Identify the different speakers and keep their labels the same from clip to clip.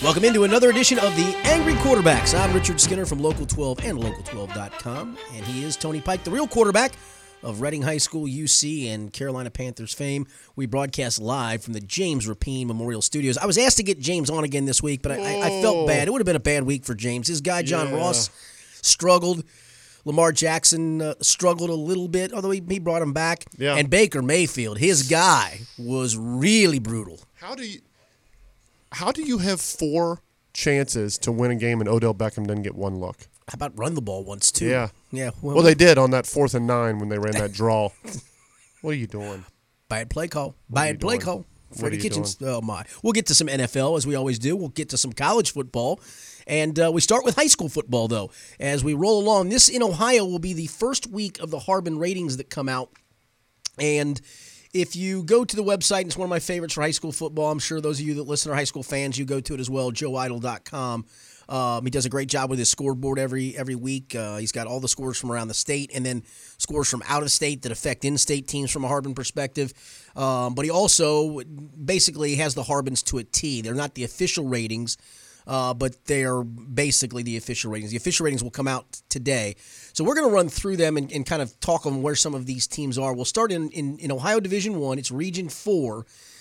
Speaker 1: Welcome into another edition of the Angry Quarterbacks. I'm Richard Skinner from Local 12 and Local12.com, and he is Tony Pike, the real quarterback of Reading High School, UC, and Carolina Panthers fame. We broadcast live from the James Rapine Memorial Studios. I was asked to get James on again this week, but I felt bad. It would have been a bad week for James. His guy, John Ross, struggled. Lamar Jackson struggled a little bit, although he brought him back.
Speaker 2: Yeah.
Speaker 1: And Baker Mayfield, his guy, was really brutal.
Speaker 2: How do you have 4 chances to win a game and Odell Beckham didn't get one look?
Speaker 1: How about run the ball once, too?
Speaker 2: Yeah.
Speaker 1: Yeah.
Speaker 2: Well, they did on that 4th and 9 when they ran that draw. What are you doing?
Speaker 1: Bad play call. Bad play call. Freddie Kitchens. Oh, my. We'll get to some NFL, as we always do. We'll get to some college football. And we start with high school football, though. As we roll along, this in Ohio will be the first week of the Harbin ratings that come out. And if you go to the website, it's one of my favorites for high school football. I'm sure those of you that listen are high school fans, you go to it as well, joeidle.com. He does a great job with his scoreboard every week. He's got all the scores from around the state and then scores from out of state that affect in-state teams from a Harbin perspective. But he also basically has the Harbins to a T. They're not the official ratings, but they're basically the official ratings. The official ratings will come out today. So we're going to run through them and kind of talk on where some of these teams are. We'll start in Ohio Division I. It's Region 4.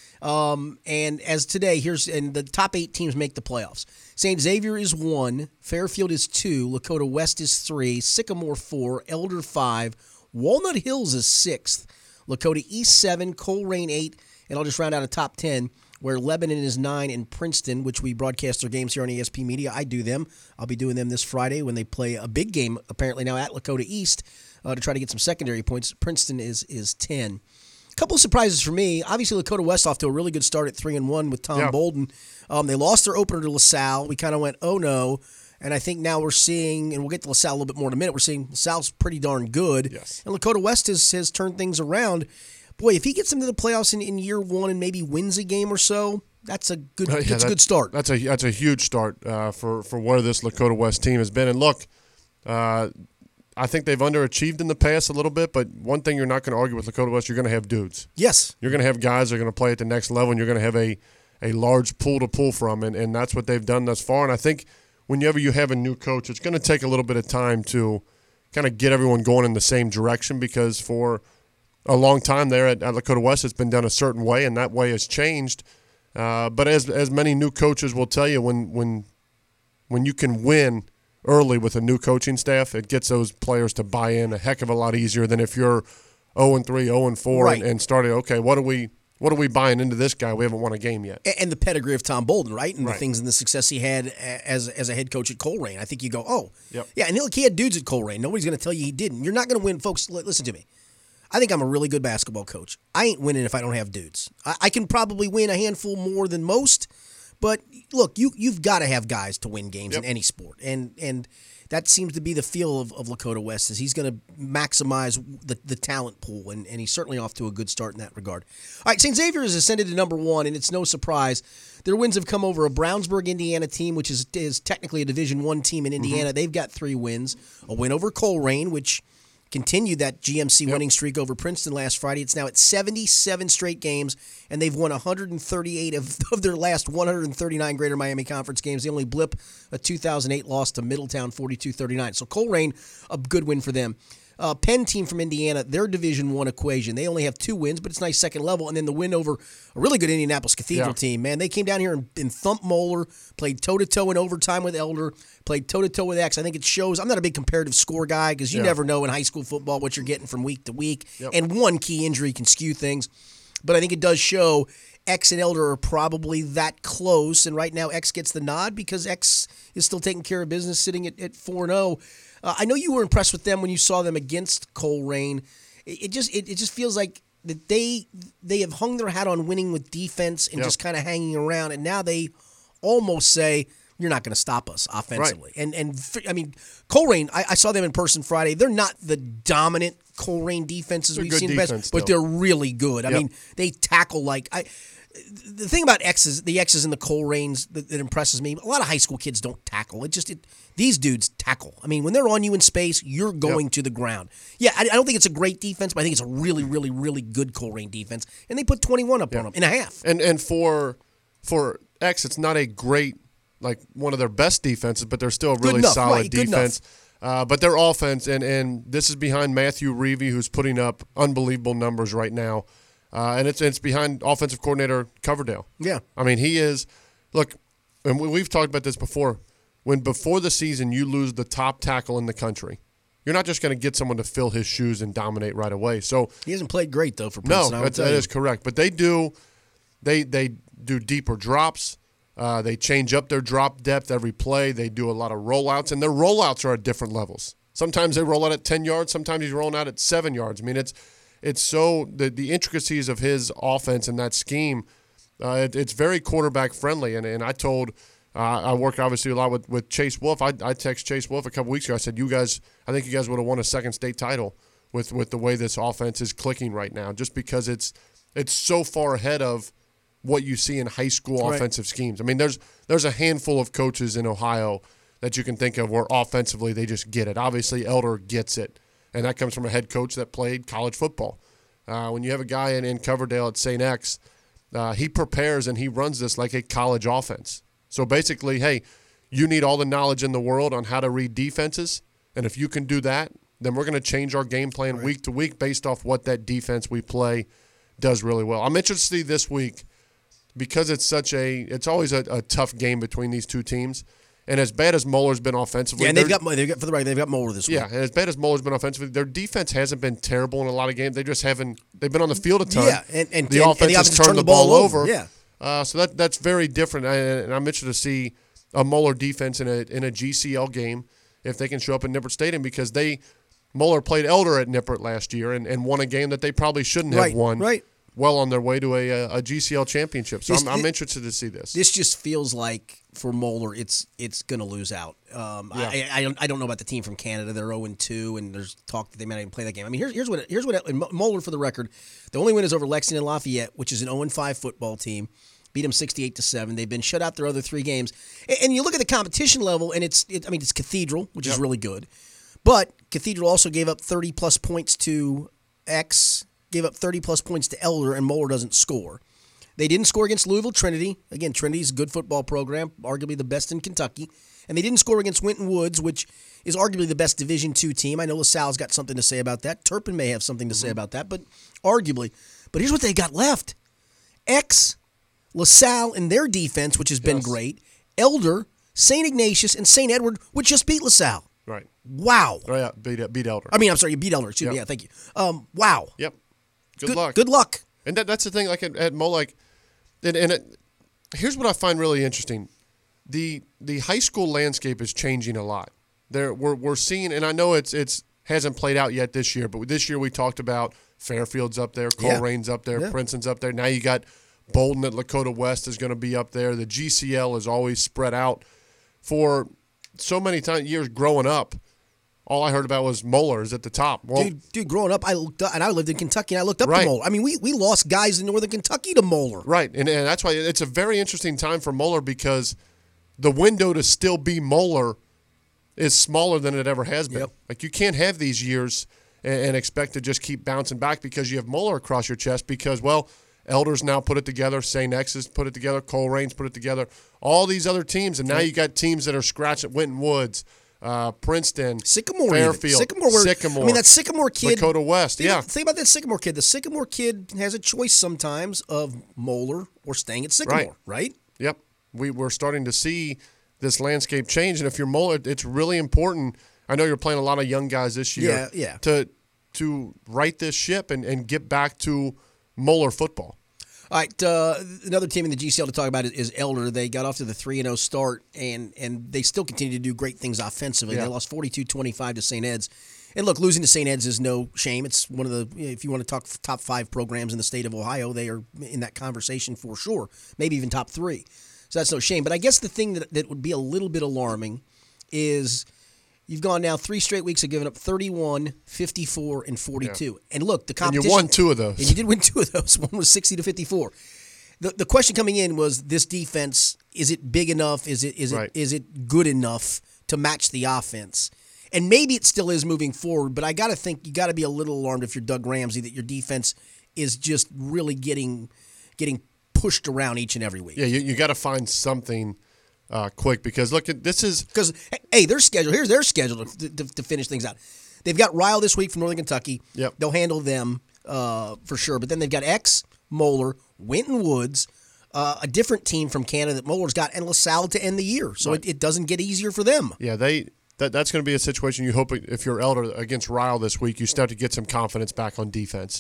Speaker 1: And as today, and the top 8 teams make the playoffs. St. Xavier is 1, Fairfield is 2, Lakota West is 3, Sycamore 4, Elder 5, Walnut Hills is 6th, Lakota East 7, Colerain 8, and I'll just round out a top 10 where Lebanon is 9 and Princeton, which we broadcast their games here on ESP Media. I do them. I'll be doing them this Friday when they play a big game, apparently now at Lakota East, to try to get some secondary points. Princeton is 10. Couple of surprises for me. Obviously, Lakota West off to a really good start at 3-1 with Tom Bolden. They lost their opener to LaSalle. We kind of went, oh no. And I think now we're seeing, and we'll get to LaSalle a little bit more in a minute, we're seeing LaSalle's pretty darn good.
Speaker 2: Yes.
Speaker 1: And Lakota West has turned things around. Boy, if he gets into the playoffs in year 1 and maybe wins a game or so, that's a good good start.
Speaker 2: That's a huge start for where this Lakota West team has been. And look, I think they've underachieved in the past a little bit, but one thing you're not going to argue with Lakota West, you're going to have dudes.
Speaker 1: Yes.
Speaker 2: You're going to have guys that are going to play at the next level, and you're going to have a large pool to pull from, and that's what they've done thus far. And I think whenever you have a new coach, it's going to take a little bit of time to kind of get everyone going in the same direction, because for a long time there at Lakota West, it's been done a certain way, and that way has changed. But as many new coaches will tell you, when you can win early with a new coaching staff, it gets those players to buy in a heck of a lot easier than if you're 0-3, 0-4,
Speaker 1: right,
Speaker 2: and starting, okay, what are we buying into this guy? We haven't won a game yet.
Speaker 1: And the pedigree of Tom Bolden, right? And
Speaker 2: right.
Speaker 1: The things and the success he had as a head coach at Colerain. I think you go, oh,
Speaker 2: yep.
Speaker 1: Yeah, and look, he had dudes at Colerain. Nobody's going to tell you he didn't. You're not going to win, folks. Listen to me. I think I'm a really good basketball coach. I ain't winning if I don't have dudes. I can probably win a handful more than most, but look, you've got to have guys to win games in any sport, and that seems to be the feel of Lakota West, is he's going to maximize the talent pool, and he's certainly off to a good start in that regard. All right, St. Xavier has ascended to number 1, and it's no surprise. Their wins have come over a Brownsburg, Indiana team, which is technically a Division I team in Indiana. They've got 3 wins. A win over Colerain, which continued that GMC winning streak over Princeton last Friday. It's now at 77 straight games, and they've won 138 of their last 139 Greater Miami Conference games. They only blip a 2008 loss to Middletown 42-39. So Colerain, a good win for them. Penn team from Indiana, their Division I equation. They only have 2 wins, but it's nice second level. And then the win over a really good Indianapolis Cathedral team. Man, they came down here and thumped Moeller, played toe-to-toe in overtime with Elder, played toe-to-toe with X. I think it shows. I'm not a big comparative score guy because you never know in high school football what you're getting from week to week. And one key injury can skew things. But I think it does show X and Elder are probably that close. And right now X gets the nod because X is still taking care of business sitting at 4-0. I know you were impressed with them when you saw them against Colerain. It just feels like that they have hung their hat on winning with defense and just kind of hanging around, and now they almost say, you're not going to stop us offensively. Right. And I mean, Colerain, I saw them in person Friday. They're not the dominant Colerain defenses we've seen in the past, but they're really good. I mean, they tackle like the thing about the X's and the Colerains that impresses me, a lot of high school kids don't tackle. These dudes tackle. I mean, when they're on you in space, you're going to the ground. Yeah, I don't think it's a great defense, but I think it's a really, really, really good Colerain defense. And they put 21 up on them in a half.
Speaker 2: And for X, it's not a great like one of their best defenses, but they're still a really
Speaker 1: enough,
Speaker 2: solid
Speaker 1: right, good
Speaker 2: defense. But their offense, and this is behind Matthew Reeve, who's putting up unbelievable numbers right now. And it's behind offensive coordinator Coverdale.
Speaker 1: Yeah.
Speaker 2: I mean, he is – look, and we've talked about this before. When before the season you lose the top tackle in the country, you're not just going to get someone to fill his shoes and dominate right away. So
Speaker 1: he hasn't played great, though, for Princeton.
Speaker 2: No, that is correct. But they do deeper drops. They change up their drop depth every play. They do a lot of rollouts, and their rollouts are at different levels. Sometimes they roll out at 10 yards. Sometimes he's rolling out at 7 yards. I mean, it's so the intricacies of his offense and that scheme, it's very quarterback friendly. And I told I work obviously a lot with Chase Wolf. I text Chase Wolf a couple weeks ago. I said, I think you guys would have won a second state title with the way this offense is clicking right now, just because it's so far ahead of what you see in high school offensive schemes. I mean, there's a handful of coaches in Ohio that you can think of where offensively they just get it. Obviously, Elder gets it, and that comes from a head coach that played college football. When you have a guy in Coverdale at St. X, he prepares and he runs this like a college offense. So basically, hey, you need all the knowledge in the world on how to read defenses, and if you can do that, then we're going to change our game plan week to week based off what that defense we play does really well. I'm interested to see this week, because it's always a tough game between these two teams. And as bad as Moeller's been offensively,
Speaker 1: yeah, and they've got Moeller this week.
Speaker 2: Yeah, and as bad as Moeller's been offensively, their defense hasn't been terrible in a lot of games. They just haven't. They've been on the field a ton.
Speaker 1: Yeah, and
Speaker 2: the offense has turned the ball over.
Speaker 1: Yeah,
Speaker 2: so that's very different. And I'm interested to see a Moeller defense in a GCL game if they can show up in Nippert Stadium, because Moeller played Elder at Nippert last year and won a game that they probably shouldn't have won.
Speaker 1: Right.
Speaker 2: Well on their way to a GCL championship. So I'm interested to see this.
Speaker 1: This just feels like for Moeller, it's going to lose out. I don't know about the team from Canada. They're 0-2, and there's talk that they might not even play that game. I mean, here's what and Moeller, for the record, the only win is over Lexington Lafayette, which is an 0-5 football team. Beat them 68-7. They've been shut out their other 3 games. And you look at the competition level, and it's Cathedral, which is really good, but Cathedral also gave up 30-plus points to X. Gave up 30-plus points to Elder, and Moeller doesn't score. They didn't score against Louisville Trinity. Again, Trinity's a good football program, arguably the best in Kentucky. And they didn't score against Winton Woods, which is arguably the best Division II team. I know LaSalle's got something to say about that. Turpin may have something to say about that, but arguably. But here's what they got left. X, LaSalle in their defense, which has been great. Elder, St. Ignatius, and St. Edward, which just beat LaSalle.
Speaker 2: Right.
Speaker 1: Wow.
Speaker 2: Oh, yeah, beat Elder.
Speaker 1: I'm sorry, you beat Elder. Excuse me. Yeah, thank you. Wow.
Speaker 2: Yep. Good luck.
Speaker 1: Good luck.
Speaker 2: And that's the thing, like at Moeller, here's what I find really interesting. The high school landscape is changing a lot. We're seeing, and I know it's hasn't played out yet this year, but this year we talked about Fairfield's up there, Colerain's up there, Princeton's up there. Now you got Bolden at Lakota West is going to be up there. The GCL is always spread out. For so many years growing up, all I heard about was Moeller's at the top. Well,
Speaker 1: dude, growing up, I looked up, and I lived in Kentucky, and I looked up to Moeller. I mean, we lost guys in Northern Kentucky to Moeller.
Speaker 2: Right, and that's why it's a very interesting time for Moeller, because the window to still be Moeller is smaller than it ever has been.
Speaker 1: Yep.
Speaker 2: Like, you can't have these years and expect to just keep bouncing back because you have Moeller across your chest because, well, Elder's now put it together, St. X has put it together, Colerain's put it together, all these other teams, and now you got teams that are scratching Winton Woods, Princeton,
Speaker 1: Sycamore,
Speaker 2: Fairfield,
Speaker 1: Sycamore. I mean, that Sycamore kid,
Speaker 2: Lakota West.
Speaker 1: Think about that Sycamore kid. The Sycamore kid has a choice sometimes of Moeller or staying at Sycamore, right?
Speaker 2: Yep. We're starting to see this landscape change, and if you're Moeller, it's really important. I know you're playing a lot of young guys this year.
Speaker 1: Yeah.
Speaker 2: To right this ship and get back to Moeller football.
Speaker 1: All right, another team in the GCL to talk about is Elder. They got off to the 3-0 start, and they still continue to do great things offensively. Yeah. They lost 42-25 to St. Ed's. And look, losing to St. Ed's is no shame. It's one of the, if you want to talk top 5 programs in the state of Ohio, they are in that conversation for sure, maybe even top 3. So that's no shame. But I guess the thing that would be a little bit alarming is you've gone now 3 straight weeks of giving up 31, 54, and 42. Yeah. And look, the competition.
Speaker 2: And you won 2 of those.
Speaker 1: And you did win 2 of those. One was 60-54. The question coming in was this defense, is it big enough? Is it good enough to match the offense? And maybe it still is moving forward, but I got to think you got to be a little alarmed if you're Doug Ramsey that your defense is just really getting pushed around each and every week.
Speaker 2: Yeah, you got to find something quick because look, this is
Speaker 1: because hey, their schedule. Here's their schedule to finish things out. They've got Ryle this week from Northern Kentucky.
Speaker 2: Yep.
Speaker 1: They'll handle them for sure. But then they've got X, Moeller, Winton Woods, a different team from Canada that Moeller's got, and LaSalle to end the year. So
Speaker 2: right.
Speaker 1: it doesn't get easier for them.
Speaker 2: Yeah, that's going to be a situation you hope if you're Elder against Ryle this week, you start to get some confidence back on defense.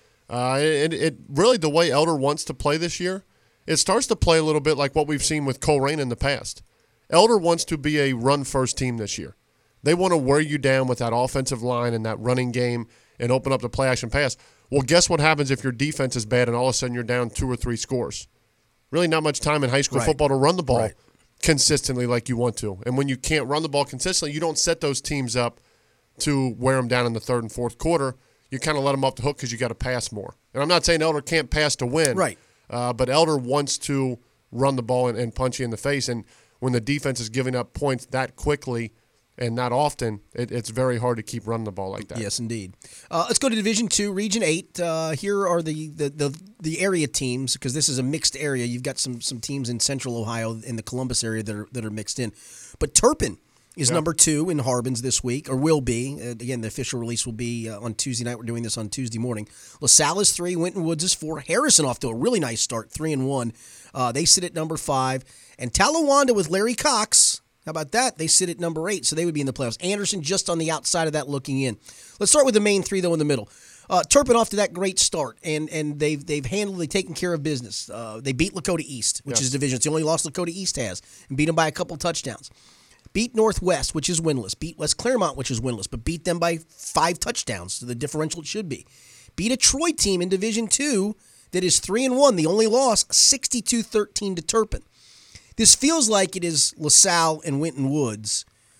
Speaker 2: It really the way Elder wants to play this year, it starts to play a little bit like what we've seen with Colerain in the past. Elder wants to be a run-first team this year. They want to wear you down with that offensive line and that running game and open up the play-action pass. Well, guess what happens if your defense is bad and all of a sudden you're down 2 or 3 scores? Really not much time in high school football to run the ball consistently like you want to. And when you can't run the ball consistently, you don't set those teams up to wear them down in the third and fourth quarter. You kind of let them off the hook because you got to pass more. And I'm not saying Elder can't pass to win.
Speaker 1: Right.
Speaker 2: But Elder wants to run the ball and punch you in the face. And when the defense is giving up points that quickly and not often, it's very hard to keep running the ball like that.
Speaker 1: Yes, indeed. Let's go to Division II, Region 8. Here are the area teams, because this is a mixed area. You've got some teams in Central Ohio in the Columbus area that are mixed in. But Turpin is number 2 in Harbins this week, or will be. Again, the official release will be on Tuesday night. We're doing this on Tuesday morning. LaSalle is 3, Winton Woods is 4. Harrison off to a really nice start, 3-1. They sit at number 5. And Talawanda with Larry Cox, how about that? They sit at number 8, so they would be in the playoffs. Anderson just on the outside of that looking in. Let's start with the main 3, though, in the middle. Turpin off to that great start, and they've taken care of business. They beat Lakota East, which is division. It's the only loss Lakota East has, and beat them by a couple touchdowns. Beat Northwest, which is winless. Beat West Claremont, which is winless, but beat them by 5 touchdowns, so the differential it should be. Beat a Troy team in Division II that is 3-1. The only loss, 62-13 to Turpin. This feels like it is LaSalle and Winton Woods,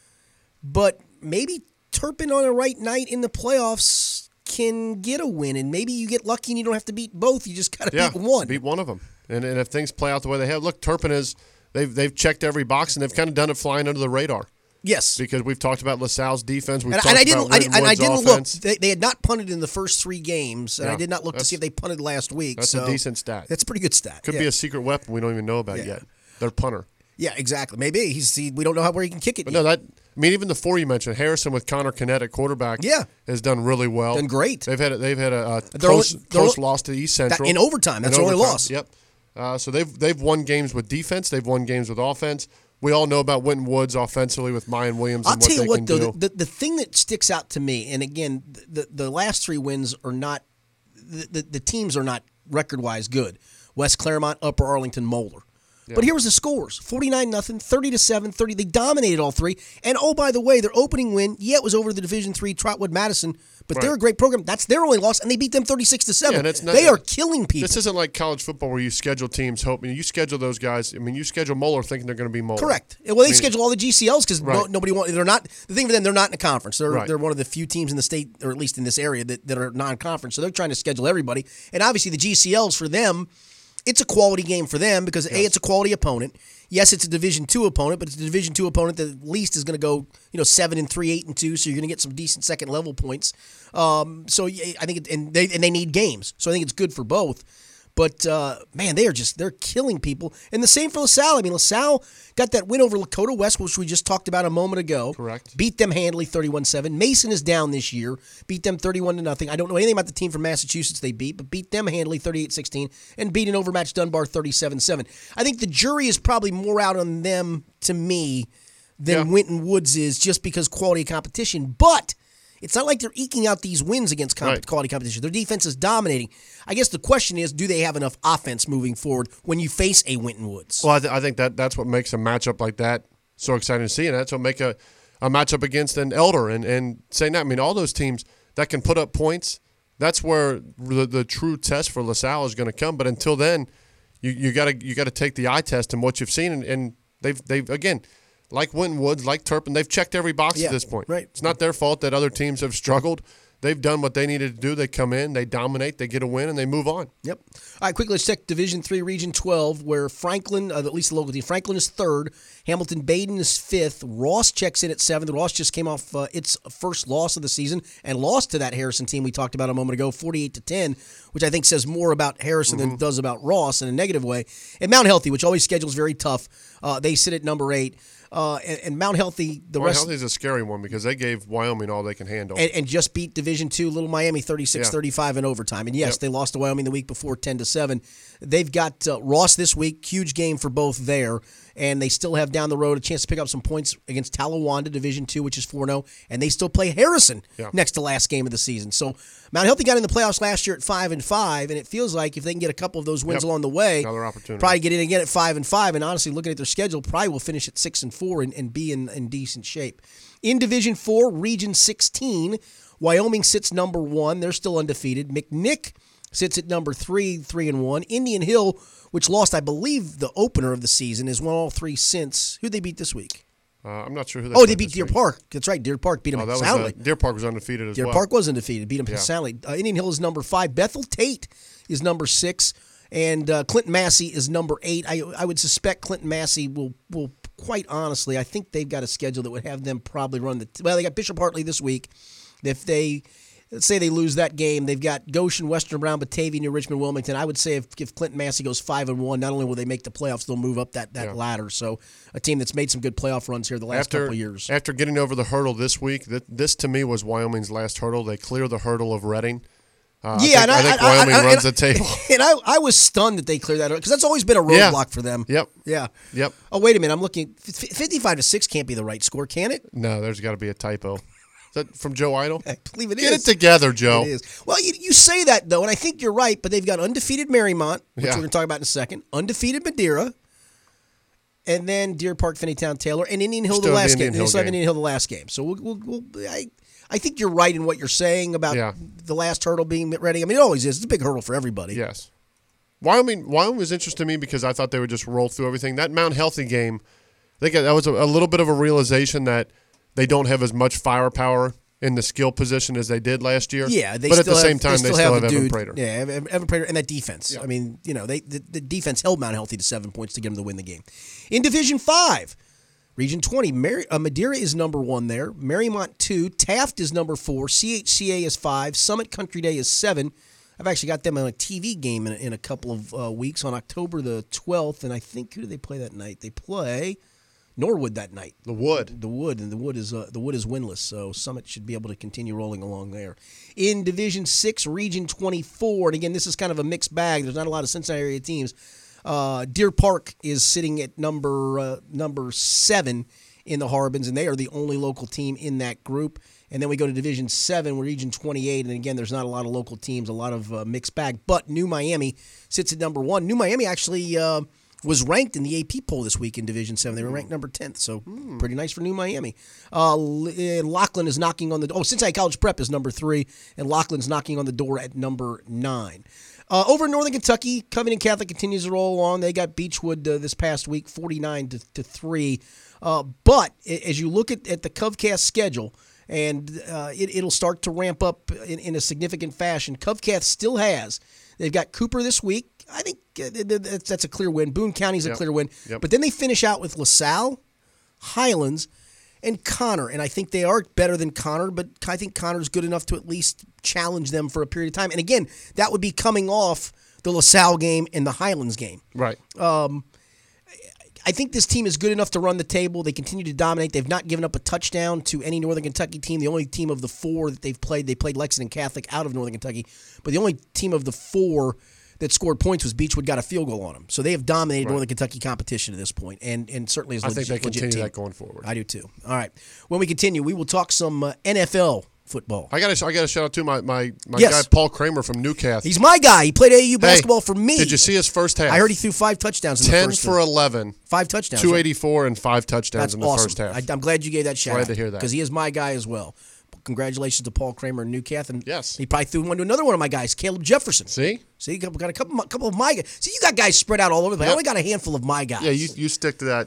Speaker 1: but maybe Turpin on a right night in the playoffs can get a win, and maybe you get lucky and you don't have to beat both. You just got to beat one.
Speaker 2: Beat one of them. And if things play out the way they have, look, Turpin is they've checked every box and they've kind of done it flying under the radar.
Speaker 1: Yes,
Speaker 2: because we've talked about LaSalle's defense.
Speaker 1: I didn't look. They had not punted in the first 3 games, and I did not look to see if they punted last week.
Speaker 2: That's a decent stat.
Speaker 1: That's a pretty good stat.
Speaker 2: Could be a secret weapon we don't even know about yet. Their punter. Yeah,
Speaker 1: exactly. Maybe we don't know where he can kick it.
Speaker 2: But no, even the 4 you mentioned, Harrison with Connor Kinnett at quarterback, has done really well.
Speaker 1: Done great.
Speaker 2: They've had a close loss to East Central
Speaker 1: in overtime. That's their only loss.
Speaker 2: Yep. So they've won games with defense. They've won games with offense. We all know about Winton Woods offensively with Mayan Williams.
Speaker 1: I'll tell you what, though, the thing that sticks out to me, and again, the last 3 wins are not the teams are not record wise good. West Claremont, Upper Arlington, Moeller. Yeah. But here was the scores: 49-0, 30-7, 30. They dominated all 3. And oh, by the way, their opening win, it was over the Division III Trotwood Madison, but they're a great program. That's their only loss, and they beat them 36-7. They are killing people.
Speaker 2: This isn't like college football where you schedule teams hoping you schedule those guys. I mean, you schedule Moeller thinking they're going to be Moeller.
Speaker 1: Correct. Well, they schedule all the GCLs because nobody wants. They're not. The thing for them, they're not in a conference. They're one of the few teams in the state, or at least in this area, that are non-conference. So they're trying to schedule everybody, and obviously the GCLs for them. It's a quality game for them because, A, it's a quality opponent. Yes, it's a Division II opponent, but it's a Division II opponent that at least is going to go 7-3, 8-2, so you're going to get some decent second-level points. So I think they need games. So I think it's good for both. But, man, they're killing people. And the same for LaSalle. I mean, LaSalle got that win over Lakota West, which we just talked about a moment ago.
Speaker 2: Correct.
Speaker 1: Beat them handily 31-7. Mason is down this year. Beat them 31-0. I don't know anything about the team from Massachusetts they beat, but beat them handily 38-16 and beat an overmatched Dunbar 37-7. I think the jury is probably more out on them, to me, than Winton Woods is just because quality of competition. But it's not like they're eking out these wins against quality competition. Their defense is dominating. I guess the question is, do they have enough offense moving forward when you face a Winton Woods?
Speaker 2: Well, I think that's what makes a matchup like that so exciting to see, and that's what make a matchup against an Elder and saying that. I mean, all those teams that can put up points, that's where the true test for LaSalle is going to come. But until then, you got to take the eye test and what you've seen, and they've again. Like Winton Woods, like Turpin, they've checked every box at this point.
Speaker 1: Right.
Speaker 2: It's not their fault that other teams have struggled. they've done what they needed to do. They come in, they dominate, they get a win, and they move on.
Speaker 1: Yep. All right, quickly, let's check Division 3, Region 12, where Franklin, at least the local team, Franklin is 3rd, Hamilton-Baden is 5th, Ross checks in at 7th. Ross just came off its first loss of the season and lost to that Harrison team we talked about a moment ago, 48-10, which I think says more about Harrison than it does about Ross in a negative way. And Mount Healthy, which always schedules very tough, they sit at number 8. And Mount Healthy,
Speaker 2: Mount Healthy is a scary one because they gave Wyoming all they can handle.
Speaker 1: And just beat Division II Little Miami 36-35 in overtime. And yes, they lost to Wyoming the week before 10-7. They've got Ross this week, huge game for both there. And they still have down the road a chance to pick up some points against Talawanda, Division II, which is 4-0. And they still play Harrison next to last game of the season. So Mount Healthy got in the playoffs last year at 5-5, and it feels like if they can get a couple of those wins along the way,
Speaker 2: another opportunity.
Speaker 1: Probably get in again at 5-5. And honestly, looking at their schedule, probably will finish at 6-4 and be in decent shape. In Division 4, Region 16, Wyoming sits number 1. They're still undefeated. McNick sits at number 3, 3-1. Indian Hill, which lost, I believe, the opener of the season, has won all 3 since. Who'd they beat this week?
Speaker 2: I'm not sure who they
Speaker 1: Oh, they beat Deer Park. That's right. Deer Park beat them soundly.
Speaker 2: Deer Park was undefeated as well.
Speaker 1: Deer Park was undefeated. Beat them soundly. Indian Hill is number 5. Bethel Tate is number 6. And Clinton Massey is number 8. I would suspect Clinton Massey will quite honestly, I think they've got a schedule that would have them probably run they got Bishop Hartley this week. If let's say they lose that game, they've got Goshen, Western Brown, Batavia, New Richmond, Wilmington. I would say if Clinton Massey goes 5-1, not only will they make the playoffs, they'll move up that ladder. So a team that's made some good playoff runs here the last couple of years.
Speaker 2: After getting over the hurdle this week, this to me was Wyoming's last hurdle. They clear the hurdle of Reading. I think Wyoming runs the table.
Speaker 1: And I was stunned that they cleared that because that's always been a roadblock for them.
Speaker 2: Yep.
Speaker 1: Yeah.
Speaker 2: Yep.
Speaker 1: Oh, wait a minute. I'm looking. 55-6 can't be the right score, can it?
Speaker 2: No, there's got to be a typo. Is that from Joe Idle?
Speaker 1: I believe it is.
Speaker 2: Get it together, Joe.
Speaker 1: It is. Well, you say that, though, and I think you're right, but they've got undefeated Marymount, which we're going to talk about in a second, undefeated Madeira, and then Deer Park, Finneytown, Taylor, and Indian Hill the last game. They still have Indian Hill the last game. So I think you're right in what you're saying about the last hurdle being Reading. I mean, it always is. It's a big hurdle for everybody.
Speaker 2: Yes. Wyoming was interesting to me because I thought they would just roll through everything. That Mount Healthy game, I think that was a little bit of a realization that they don't have as much firepower in the skill position as they did last year.
Speaker 1: Yeah,
Speaker 2: but at the same time, they still have Evan Prater.
Speaker 1: Yeah, Evan Prater and that defense. Yeah. I mean, the defense held Mount Healthy to 7 points to get them to win the game. In Division 5, Region 20, Madeira is number 1 there. Marymount 2. Taft is number 4. CHCA is 5. Summit Country Day is 7. I've actually got them on a TV game in a couple of weeks on October the 12th, and I think who do they play that night? They play Norwood that night.
Speaker 2: The Wood,
Speaker 1: and the Wood is winless, so Summit should be able to continue rolling along there. In Division 6, Region 24, and again, this is kind of a mixed bag. There's not a lot of Cincinnati area teams. Deer Park is sitting at number 7 in the Harbins, and they are the only local team in that group. And then we go to Division 7, Region 28, and again, there's not a lot of local teams, a lot of mixed bag. But New Miami sits at number 1. New Miami actually was ranked in the AP poll this week in Division 7. They were ranked number 10th, so pretty nice for New Miami. Lachlan is knocking on the door. Cincinnati College Prep is number 3, and Lachlan's knocking on the door at number 9. Over in Northern Kentucky, Covington Catholic continues to roll along. They got Beechwood this past week, 49-3. But as you look at the CovCath schedule, and it'll start to ramp up in a significant fashion, CovCath still has. They've got Cooper this week. I think that's a clear win. Boone County's a clear win. Yep. But then they finish out with LaSalle, Highlands, and Connor. And I think they are better than Connor, but I think Connor's good enough to at least challenge them for a period of time. And again, that would be coming off the LaSalle game and the Highlands game.
Speaker 2: Right.
Speaker 1: I think this team is good enough to run the table. They continue to dominate. They've not given up a touchdown to any Northern Kentucky team. The only team of the 4 that they played Lexington Catholic out of Northern Kentucky. But the only team of the 4 that scored points was Beechwood, got a field goal on them. So they have dominated Northern Kentucky competition at this point, and certainly is
Speaker 2: I think they
Speaker 1: legit
Speaker 2: continue
Speaker 1: team.
Speaker 2: that going forward.
Speaker 1: I do too. All right. When we continue, we will talk some NFL football.
Speaker 2: I got to shout out to my guy Paul Kramer from Newcastle.
Speaker 1: He's my guy. He played AAU basketball for me.
Speaker 2: Did you see his first half?
Speaker 1: I heard he threw 5 touchdowns in the first half.
Speaker 2: 10 for 11.
Speaker 1: 5 touchdowns.
Speaker 2: 284 and 5 touchdowns in the
Speaker 1: awesome.
Speaker 2: first half.
Speaker 1: I'm glad you gave that shout out.
Speaker 2: Glad to hear that.
Speaker 1: Because he is my guy as well. Congratulations to Paul Kramer and Newcastle. And
Speaker 2: yes.
Speaker 1: He probably threw one to another one of my guys, Caleb Jefferson.
Speaker 2: See,
Speaker 1: you got a couple of my guys. See, you got guys spread out all over the place. I only got a handful of my guys.
Speaker 2: Yeah, you stick to that.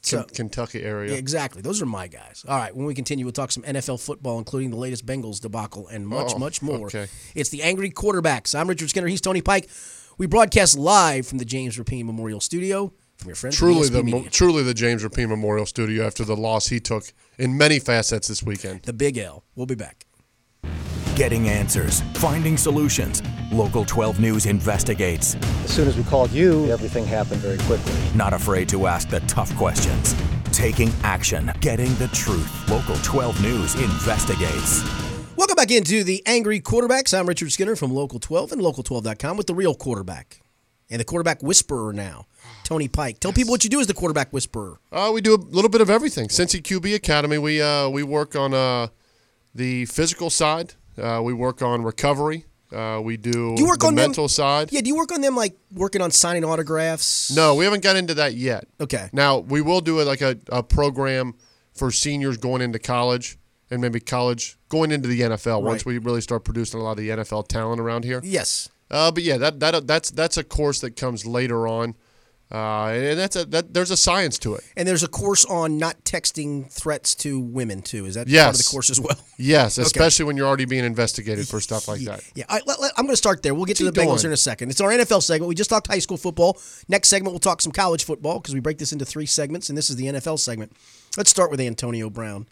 Speaker 2: Kentucky area.
Speaker 1: Yeah, exactly. Those are my guys. All right, when we continue, we'll talk some NFL football, including the latest Bengals debacle and much more.
Speaker 2: Okay.
Speaker 1: It's the Angry Quarterbacks. I'm Richard Skinner. He's Tony Pike. We broadcast live from the James Rapine Memorial Studio from your friends.
Speaker 2: Truly the James Rapine Memorial Studio after the loss he took in many facets this weekend.
Speaker 1: The Big L. We'll be back.
Speaker 3: Getting answers, finding solutions. Local 12 News investigates.
Speaker 4: As soon as we called you, everything happened very quickly.
Speaker 3: Not afraid to ask the tough questions. Taking action, getting the truth. Local 12 News investigates.
Speaker 1: Welcome back into the Angry Quarterbacks. I'm Richard Skinner from Local 12 and Local12.com with the real quarterback and the quarterback whisperer now, Tony Pike. Tell people what you do as the quarterback whisperer.
Speaker 2: We do a little bit of everything. Cincy QB Academy, we work on the physical side. We work on recovery. We do
Speaker 1: you work
Speaker 2: the
Speaker 1: on
Speaker 2: mental
Speaker 1: them,
Speaker 2: side.
Speaker 1: Yeah, do you work on them like working on signing autographs?
Speaker 2: No, we haven't got into that yet.
Speaker 1: Okay.
Speaker 2: Now, we will do it like a program for seniors going into college and maybe college going into the NFL once we really start producing a lot of the NFL talent around here.
Speaker 1: Yes.
Speaker 2: But yeah, that's a course that comes later on. And there's a science to it.
Speaker 1: And there's a course on not texting threats to women, too. Is that
Speaker 2: yes.
Speaker 1: part of the course as well?
Speaker 2: Yes, especially when you're already being investigated for stuff like that.
Speaker 1: Yeah, I'm going to start there. We'll get to the Bengals here in a second. It's our NFL segment. We just talked high school football. Next segment, we'll talk some college football because we break this into 3 segments, and this is the NFL segment. Let's start with Antonio Brown.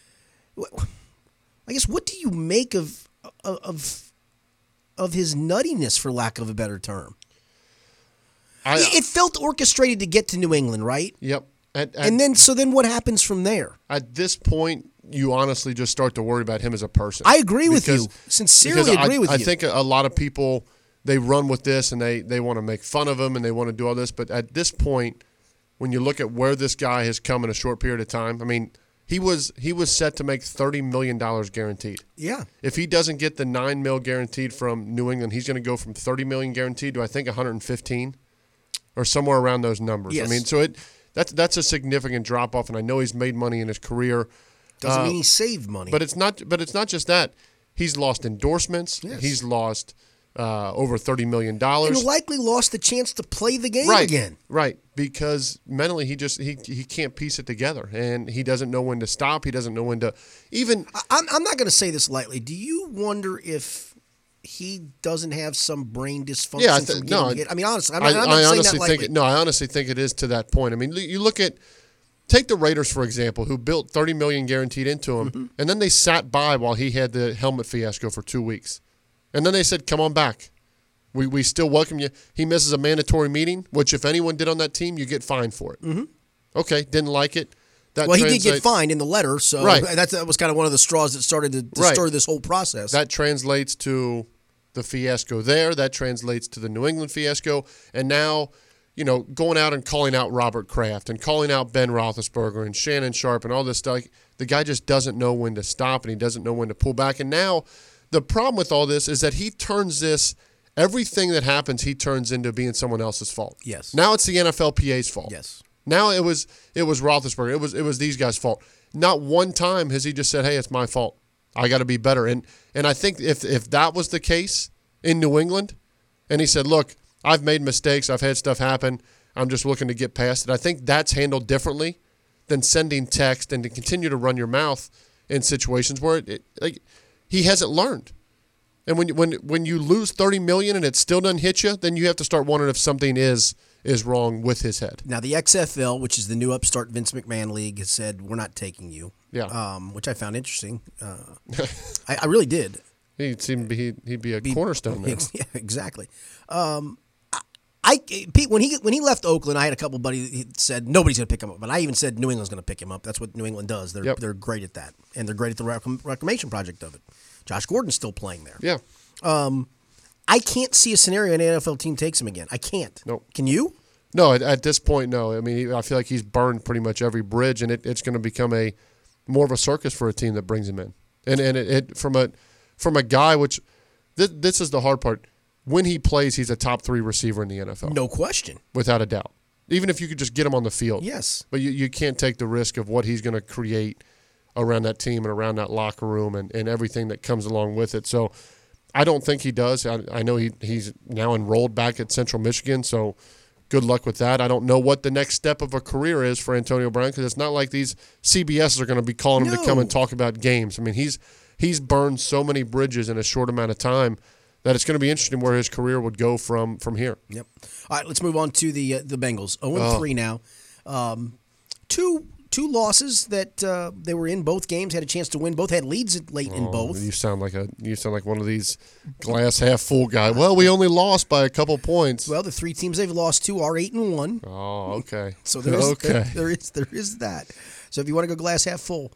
Speaker 1: I guess, what do you make of his nuttiness, for lack of a better term? It felt orchestrated to get to New England, right?
Speaker 2: Yep.
Speaker 1: And then what happens from there?
Speaker 2: At this point, you honestly just start to worry about him as a person.
Speaker 1: I agree with you. Sincerely agree with you.
Speaker 2: I think a lot of people, they run with this and they want to make fun of him and they want to do all this. But at this point, when you look at where this guy has come in a short period of time, I mean, he was set to make $30 million guaranteed.
Speaker 1: Yeah.
Speaker 2: If he doesn't get the $9 million guaranteed from New England, he's going to go from $30 million guaranteed to, I think, $115 or somewhere around those numbers.
Speaker 1: Yes.
Speaker 2: I mean, so that's a significant drop off, and I know he's made money in his career.
Speaker 1: Doesn't mean he saved money.
Speaker 2: But it's not just that. He's lost endorsements. Yes. He's lost over $30 million.
Speaker 1: And likely lost the chance to play the game again.
Speaker 2: Right, because mentally he can't piece it together, and he doesn't know when to stop. He doesn't know when to even.
Speaker 1: I'm not going to say this lightly. Do you wonder if he doesn't have some brain dysfunction?
Speaker 2: Yeah,
Speaker 1: I mean, honestly, I'm not saying that lightly.
Speaker 2: I honestly think it is to that point. I mean, you look at. Take the Raiders, for example, who built $30 million guaranteed into him, and then they sat by while he had the helmet fiasco for 2 weeks. And then they said, come on back. We still welcome you. He misses a mandatory meeting, which if anyone did on that team, you get fined for it. Mm-hmm. Okay, didn't like it.
Speaker 1: He did get fined in the letter, so that was kind of one of the straws that started to stir this whole process.
Speaker 2: That translates to the fiasco there. That translates to the New England fiasco. And now, going out and calling out Robert Kraft and calling out Ben Roethlisberger and Shannon Sharp and all this stuff, the guy just doesn't know when to stop and he doesn't know when to pull back. And now the problem with all this is that he turns everything that happens, he turns into being someone else's fault.
Speaker 1: Yes.
Speaker 2: Now it's the NFLPA's fault.
Speaker 1: Yes.
Speaker 2: Now it was Roethlisberger. It was these guys' fault. Not one time has he just said, hey, it's my fault. I got to be better. And I think if that was the case in New England, and he said, look, I've made mistakes. I've had stuff happen. I'm just looking to get past it. I think that's handled differently than sending text and to continue to run your mouth in situations where he hasn't learned. And when you lose $30 million and it still doesn't hit you, then you have to start wondering if something is wrong with his head.
Speaker 1: Now the XFL, which is the new upstart Vince McMahon league, has said we're not taking you.
Speaker 2: Yeah.
Speaker 1: Which I found interesting. I really did.
Speaker 2: He'd be a cornerstone there.
Speaker 1: Yeah, exactly. Pete, when he left Oakland, I had a couple buddies that said nobody's going to pick him up, but I even said New England's going to pick him up. That's what New England does. They're great at that, and they're great at the reclamation project of it. Josh Gordon's still playing there.
Speaker 2: Yeah.
Speaker 1: I can't see a scenario an NFL team takes him again. I can't.
Speaker 2: Nope.
Speaker 1: Can you?
Speaker 2: No, at this point, no. I mean, I feel like he's burned pretty much every bridge, and it's going to become more of a circus for a team that brings him in. And it from a guy, which this is the hard part. When he plays, he's a top 3 receiver in the NFL.
Speaker 1: No question.
Speaker 2: Without a doubt. Even if you could just get him on the field.
Speaker 1: Yes.
Speaker 2: But you can't take the risk of what he's going to create around that team and around that locker room and everything that comes along with it. So I don't think he does. I know he's now enrolled back at Central Michigan, so good luck with that. I don't know what the next step of a career is for Antonio Brown because it's not like these CBSs are going to be calling him to come and talk about games. I mean, he's burned so many bridges in a short amount of time that it's going to be interesting where his career would go from here.
Speaker 1: Yep. All right, let's move on to the Bengals. 0-3 now. Two losses that they were in both games, had a chance to win. Both had leads late in both.
Speaker 2: You sound like one of these glass half full guys. Well, we only lost by a couple points.
Speaker 1: Well, the three teams they've lost to are 8-1.
Speaker 2: Oh, okay.
Speaker 1: So there is that. So if you want to go glass half full,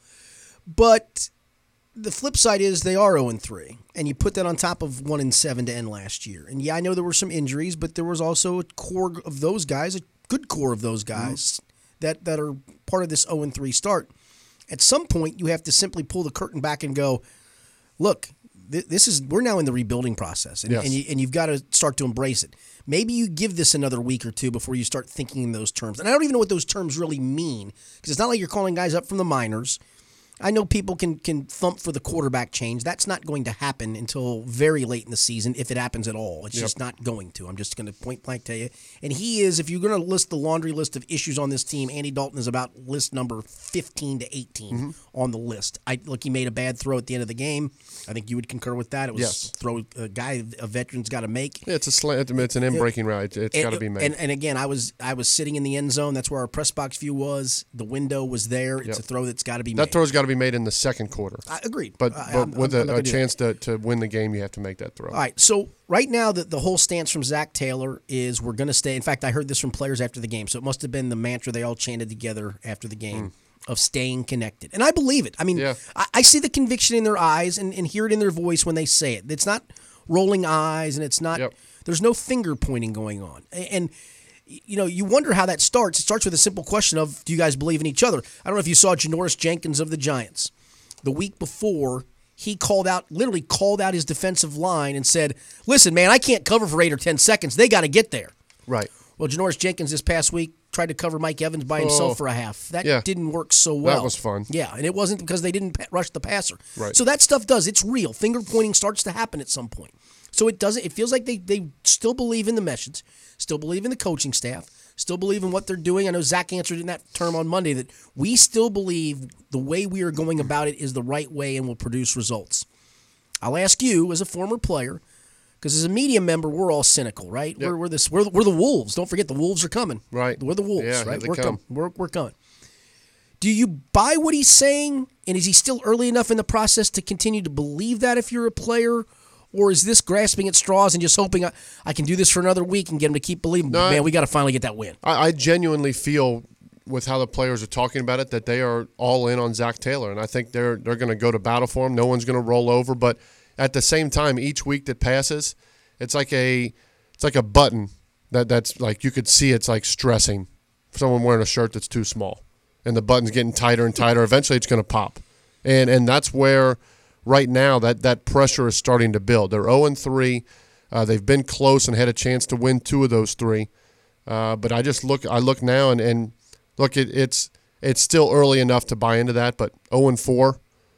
Speaker 1: but the flip side is they are 0-3, and you put that on top of 1-7 to end last year. And yeah, I know there were some injuries, but there was also a core of those guys, a good core of those guys. That are part of this 0-3 start. At some point, you have to simply pull the curtain back and go, look, we're now in the rebuilding process, and,
Speaker 2: yes.
Speaker 1: and you've got to start to embrace it. Maybe you give this another week or two before you start thinking in those terms. And I don't even know what those terms really mean, because it's not like you're calling guys up from the minors. I know people can thump for the quarterback change. That's not going to happen until very late in the season, if it happens at all. It's just not going to. I'm just going to point blank tell you. And he is, if you're going to list the laundry list of issues on this team, Andy Dalton is about list number 15 to 18 on the list. Look, he made a bad throw at the end of the game. I think you would concur with that. It was throw a guy a veteran's got to make.
Speaker 2: Yeah, it's an in-breaking route. It's got to be made.
Speaker 1: And again, I was sitting in the end zone. That's where our press box view was. The window was there. It's a throw that's got to be made.
Speaker 2: That throw's got to be made in the second quarter.
Speaker 1: I agreed.
Speaker 2: But with a chance to win the game, you have to make that throw.
Speaker 1: All right, so right now the whole stance from Zach Taylor is we're going to stay. In fact, I heard this from players after the game, so it must have been the mantra they all chanted together after the game of staying connected. And I believe it. I mean, I see the conviction in their eyes and hear it in their voice when they say it. It's not rolling eyes, and it's not there's no finger pointing going on. And you know, you wonder how that starts. It starts with a simple question of, do you guys believe in each other? I don't know if you saw Janoris Jenkins of the Giants. The week before, he literally called out his defensive line and said, listen, man, I can't cover for 8 or 10 seconds. They got to get there.
Speaker 2: Right.
Speaker 1: Well, Janoris Jenkins this past week tried to cover Mike Evans by himself for a half. That didn't work so well.
Speaker 2: That was fun.
Speaker 1: Yeah, and it wasn't because they didn't rush the passer.
Speaker 2: Right.
Speaker 1: So that stuff does. It's real. Finger pointing starts to happen at some point. So it feels like they still believe in the message, still believe in the coaching staff, still believe in what they're doing. I know Zach answered in that term on Monday that we still believe the way we are going about it is the right way and will produce results. I'll ask you as a former player, because as a media member, we're all cynical, right? Yep. We're the Wolves. Don't forget the Wolves are coming.
Speaker 2: Right.
Speaker 1: We're the Wolves,
Speaker 2: yeah,
Speaker 1: right?
Speaker 2: We're coming.
Speaker 1: We're coming. Do you buy what he's saying? And is he still early enough in the process to continue to believe that if you're a player? Or is this grasping at straws and just hoping I can do this for another week and get him to keep believing? No, man, we got to finally get that win.
Speaker 2: I genuinely feel, with how the players are talking about it, that they are all in on Zach Taylor, and I think they're going to go to battle for him. No one's going to roll over, but at the same time, each week that passes, it's like a button that's like you could see it's like stressing. Someone wearing a shirt that's too small, and the button's getting tighter and tighter. Eventually, it's going to pop, and that's where. Right now, that pressure is starting to build. They're 0-3. They've been close and had a chance to win 2 of those 3. But I look now and look, it's still early enough to buy into that. But 0-4,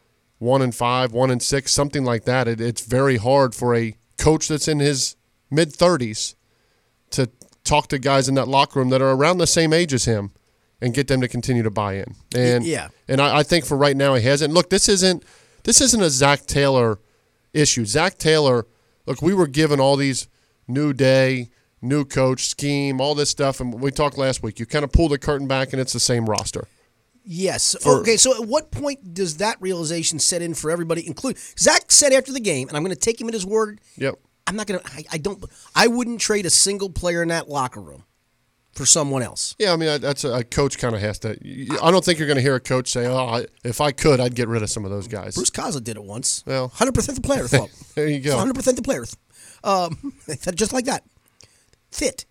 Speaker 2: 1-5, 1-6, something like that. It's very hard for a coach that's in his mid-30s to talk to guys in that locker room that are around the same age as him and get them to continue to buy in. And I think for right now he hasn't. Look, this isn't a Zach Taylor issue. Zach Taylor, look, we were given all these new day, new coach, scheme, all this stuff, and we talked last week. You kind of pull the curtain back, and it's the same roster.
Speaker 1: Yes. Okay, so at what point does that realization set in for everybody, including Zach said after the game, and I'm going to take him at his word.
Speaker 2: Yep.
Speaker 1: I'm not going to – I wouldn't trade a single player in that locker room for someone else.
Speaker 2: Yeah, I mean, that's a coach kind of has to. I don't think you're going to hear a coach say, if I could, I'd get rid of some of those guys.
Speaker 1: Bruce Kozla did it once.
Speaker 2: Well,
Speaker 1: 100% the player thought.
Speaker 2: There you go.
Speaker 1: 100% the player. Just like that. Fit.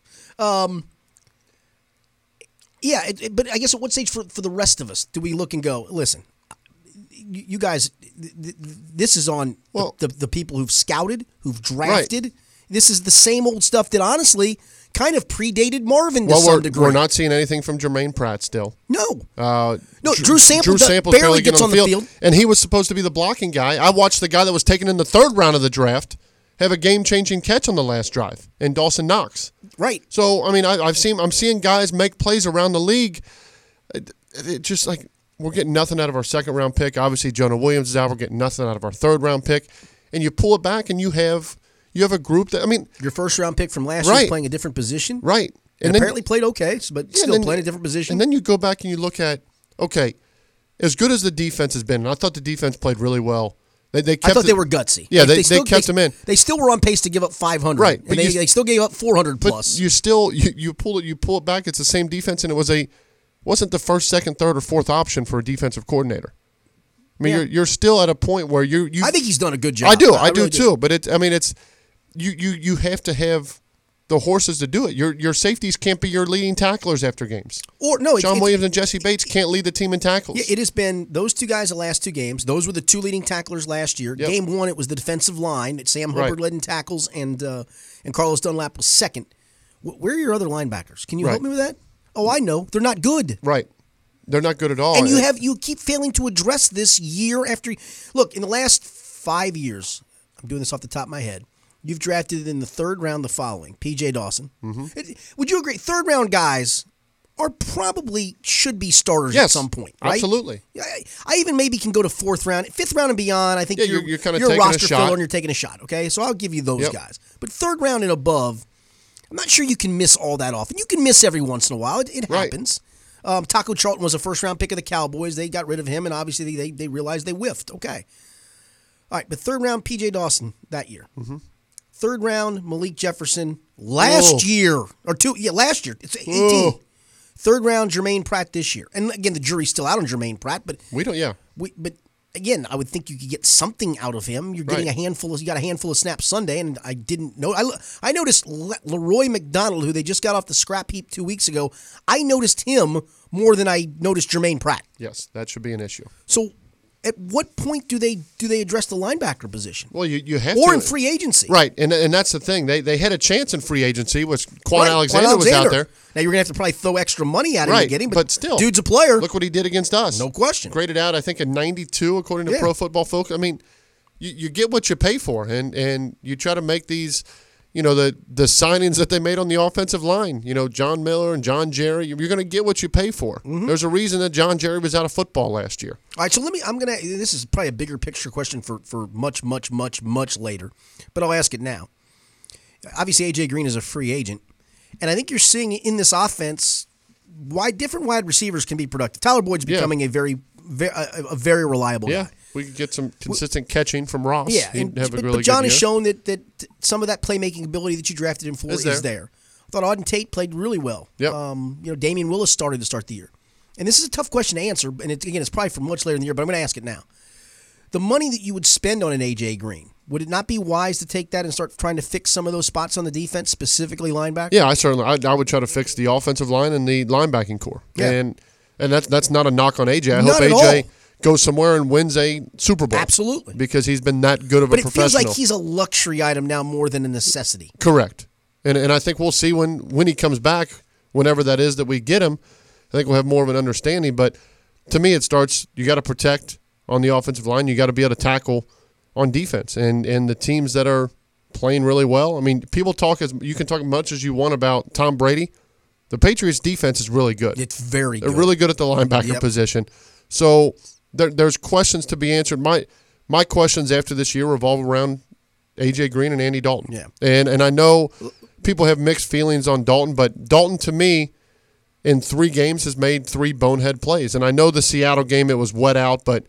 Speaker 1: Yeah, but I guess at what stage for the rest of us do we look and go, listen, you guys, this is on the people who've scouted, who've drafted. Right. This is the same old stuff that honestly – kind of predated Marvin to some degree.
Speaker 2: We're not seeing anything from Jermaine Pratt still.
Speaker 1: No.
Speaker 2: Drew Samples barely gets on the field. And he was supposed to be the blocking guy. I watched the guy that was taken in the 3rd round of the draft have a game-changing catch on the last drive, and Dawson Knox.
Speaker 1: Right.
Speaker 2: So, I mean, I'm seeing guys make plays around the league. It just like we're getting nothing out of our second-round pick. Obviously, Jonah Williams is out. We're getting nothing out of our third-round pick. And you pull it back, and you have a group that, I mean.
Speaker 1: Your first-round pick from last year is playing a different position.
Speaker 2: Right.
Speaker 1: And apparently played okay, but still playing a different position.
Speaker 2: And then you go back and you look at, okay, as good as the defense has been, and I thought the defense played really well. I thought
Speaker 1: they were gutsy.
Speaker 2: Yeah, they kept them in.
Speaker 1: They still were on pace to give up 500.
Speaker 2: Right.
Speaker 1: And they still gave up 400 plus.
Speaker 2: But you still you pull it back. It's the same defense, and it wasn't the first, second, third, or fourth option for a defensive coordinator. I mean, you're still at a point where you.
Speaker 1: I think he's done a good job.
Speaker 2: I do
Speaker 1: really
Speaker 2: too. But it's you have to have the horses to do it. Your safeties can't be your leading tacklers after games.
Speaker 1: Or no,
Speaker 2: John Williams and Jesse Bates can't lead the team in tackles.
Speaker 1: Yeah, it has been those two guys the last two games. Those were the two leading tacklers last year.
Speaker 2: Yep.
Speaker 1: Game one, it was the defensive line. Sam Hubbard led in tackles, and Carlos Dunlap was second. Where are your other linebackers? Can you help me with that? Oh, I know. They're not good.
Speaker 2: Right. They're not good at all.
Speaker 1: And you keep failing to address this year after. Look, in the last 5 years, I'm doing this off the top of my head. You've drafted in the third round the following: P.J. Dawson. Mm-hmm. Would you agree? Third round guys should be starters at some point, right?
Speaker 2: Absolutely.
Speaker 1: I even maybe can go to fourth round, fifth round and beyond. I think
Speaker 2: you're kind of
Speaker 1: you're
Speaker 2: taking
Speaker 1: a roster
Speaker 2: a shot.
Speaker 1: filler and you're taking a shot. Okay, so I'll give you those guys. But third round and above, I'm not sure you can miss all that often. You can miss every once in a while. It happens. Taco Charlton was a first round pick of the Cowboys. They got rid of him, and obviously they realized they whiffed. Okay. All right, but third round P.J. Dawson that year. Mm-hmm. Third round, Malik Jefferson last year. Last year. It's 18. Whoa. Third round, Jermaine Pratt this year. And again, the jury's still out on Jermaine Pratt, but
Speaker 2: we don't,
Speaker 1: but again, I would think you could get something out of him. You're getting you got a handful of snaps Sunday, and I didn't know. I noticed Leroy McDonald, who they just got off the scrap heap 2 weeks ago. I noticed him more than I noticed Jermaine Pratt.
Speaker 2: Yes, that should be an issue.
Speaker 1: So, at what point do they address the linebacker position?
Speaker 2: Well, you have
Speaker 1: or
Speaker 2: to.
Speaker 1: in free agency.
Speaker 2: Right, and that's the thing. They had a chance in free agency. Quan Alexander was out there.
Speaker 1: Now, you're going to have to probably throw extra money at him to get him,
Speaker 2: but still,
Speaker 1: dude's a player.
Speaker 2: Look what he did against us.
Speaker 1: No question.
Speaker 2: Graded out, I think, a 92 according to Pro Football Focus. I mean, you get what you pay for, and you try to make these, the signings that they made on the offensive line. John Miller and John Jerry. You're going to get what you pay for. Mm-hmm. There's a reason that John Jerry was out of football last year.
Speaker 1: All right, so this is probably a bigger picture question for much, much, much, much later, but I'll ask it now. Obviously, A.J. Green is a free agent, and I think you're seeing in this offense why different wide receivers can be productive. Tyler Boyd's becoming a very reliable guy.
Speaker 2: We could get some consistent catching from Ross.
Speaker 1: Yeah, but John has shown that some of that playmaking ability that you drafted him for is there. I thought Auden Tate played really well.
Speaker 2: Yep.
Speaker 1: Damian Willis started to start the year. And this is a tough question to answer, and it's probably for much later in the year, but I'm going to ask it now. The money that you would spend on an A.J. Green, would it not be wise to take that and start trying to fix some of those spots on the defense, specifically linebacker?
Speaker 2: Yeah, I would try to fix the offensive line and the linebacking core. Yeah. And that's not a knock on A.J. I hope A.J. goes somewhere and wins a Super Bowl.
Speaker 1: Absolutely.
Speaker 2: Because he's been that good of a professional.
Speaker 1: But it feels like he's a luxury item now more than a necessity.
Speaker 2: Correct. And I think we'll see when he comes back, whenever that is that we get him, I think we'll have more of an understanding. But to me, it starts, you got to protect on the offensive line. You got to be able to tackle on defense. And the teams that are playing really well, I mean, you can talk as much as you want about Tom Brady. The Patriots' defense is really good.
Speaker 1: It's very good.
Speaker 2: They're really good at the linebacker position. So there's questions to be answered. My questions after this year revolve around A.J. Green and Andy Dalton.
Speaker 1: Yeah.
Speaker 2: And I know people have mixed feelings on Dalton, but Dalton, to me, in 3 games has made 3 bonehead plays. And I know the Seattle game, it was wet out, but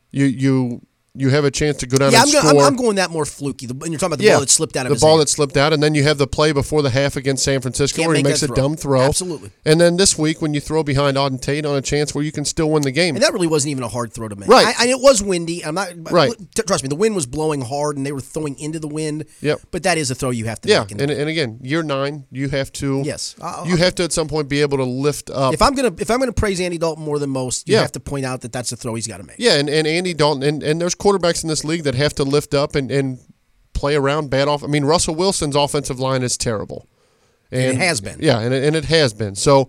Speaker 2: you have a chance to go down and score.
Speaker 1: I'm going that more fluky. And you're talking about the ball that slipped out of his
Speaker 2: hand. The ball
Speaker 1: hand.
Speaker 2: that slipped out, and then you have the play before the half against San Francisco where he makes a dumb throw.
Speaker 1: Absolutely.
Speaker 2: And then this week when you throw behind Auden Tate on a chance where you can still win the game.
Speaker 1: And that really wasn't even a hard throw to make.
Speaker 2: Right.
Speaker 1: And it was windy.
Speaker 2: Right.
Speaker 1: Trust me, the wind was blowing hard, and they were throwing into the wind.
Speaker 2: Yep.
Speaker 1: But that is a throw you have to make.
Speaker 2: And again, year 9, you have to.
Speaker 1: Yes.
Speaker 2: You have to at some point be able to lift up.
Speaker 1: If I'm gonna praise Andy Dalton more than most, you have to point out that that's a throw he's got to make.
Speaker 2: Yeah, and Andy Dalton, and there's quarterbacks in this league that have to lift up and play around bad off. I mean, Russell Wilson's offensive line is terrible.
Speaker 1: And it has been.
Speaker 2: Yeah, and it has been. So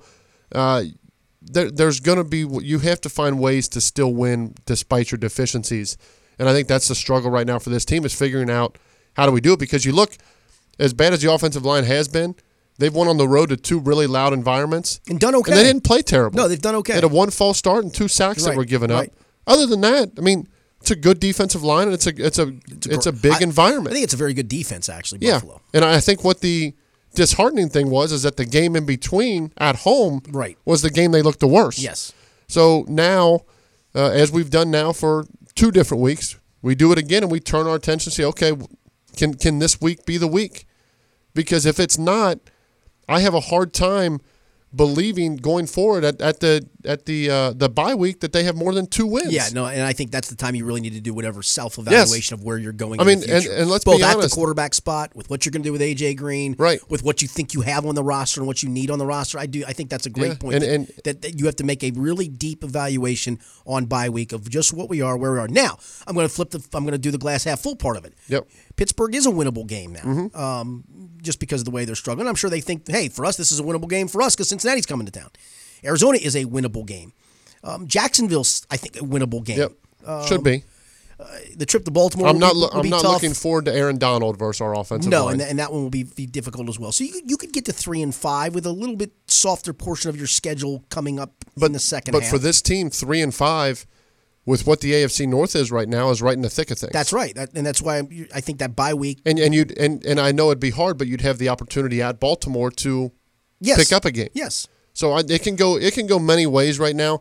Speaker 2: there's going to be – you have to find ways to still win despite your deficiencies. And I think that's the struggle right now for this team is figuring out how do we do it? Because you look, as bad as the offensive line has been, they've won on the road to 2 really loud environments.
Speaker 1: And done okay.
Speaker 2: And they didn't play terrible.
Speaker 1: No, they've done okay.
Speaker 2: They had a 1 false start and 2 sacks that were given up.
Speaker 1: Right.
Speaker 2: Other than that, I mean, it's a good defensive line, and it's a big environment.
Speaker 1: I think it's a very good defense, actually, Buffalo.
Speaker 2: Yeah, and I think what the disheartening thing is that the game in between at home was the game they looked the worst.
Speaker 1: Yes.
Speaker 2: So now, as we've done now for 2 different weeks, we do it again and we turn our attention and say, okay, can this week be the week? Because if it's not, I have a hard time believing going forward at the bye week that they have more than 2 wins.
Speaker 1: Yeah, no, and I think that's the time you really need to do whatever self-evaluation of where you're going.
Speaker 2: I mean,
Speaker 1: in the future.
Speaker 2: and let's
Speaker 1: both
Speaker 2: be honest,
Speaker 1: at the quarterback spot with what you're going to do with AJ Green,
Speaker 2: right?
Speaker 1: With what you think you have on the roster and what you need on the roster. I think that's a great point. That you have to make a really deep evaluation on bye week of just what we are, where we are now. I'm going to do the glass half full part of it.
Speaker 2: Yep.
Speaker 1: Pittsburgh is a winnable game now, just because of the way they're struggling. I'm sure they think, hey, for us, this is a winnable game for us because Cincinnati's coming to town. Arizona is a winnable game. Jacksonville's, I think, a winnable game.
Speaker 2: Yep, should be.
Speaker 1: The trip to Baltimore.
Speaker 2: I'm not
Speaker 1: tough.
Speaker 2: looking forward to Aaron Donald versus our offensive line.
Speaker 1: No, and that one will be difficult as well. So you could get to 3-5 with a little bit softer portion of your schedule coming up in the second half.
Speaker 2: But for this team, 3-5. With what the AFC North is right now, is right in the thick of things.
Speaker 1: That's right, and that's why I think that bye week.
Speaker 2: And I know it'd be hard, but you'd have the opportunity at Baltimore to pick up a game.
Speaker 1: Yes.
Speaker 2: So it can go many ways right now.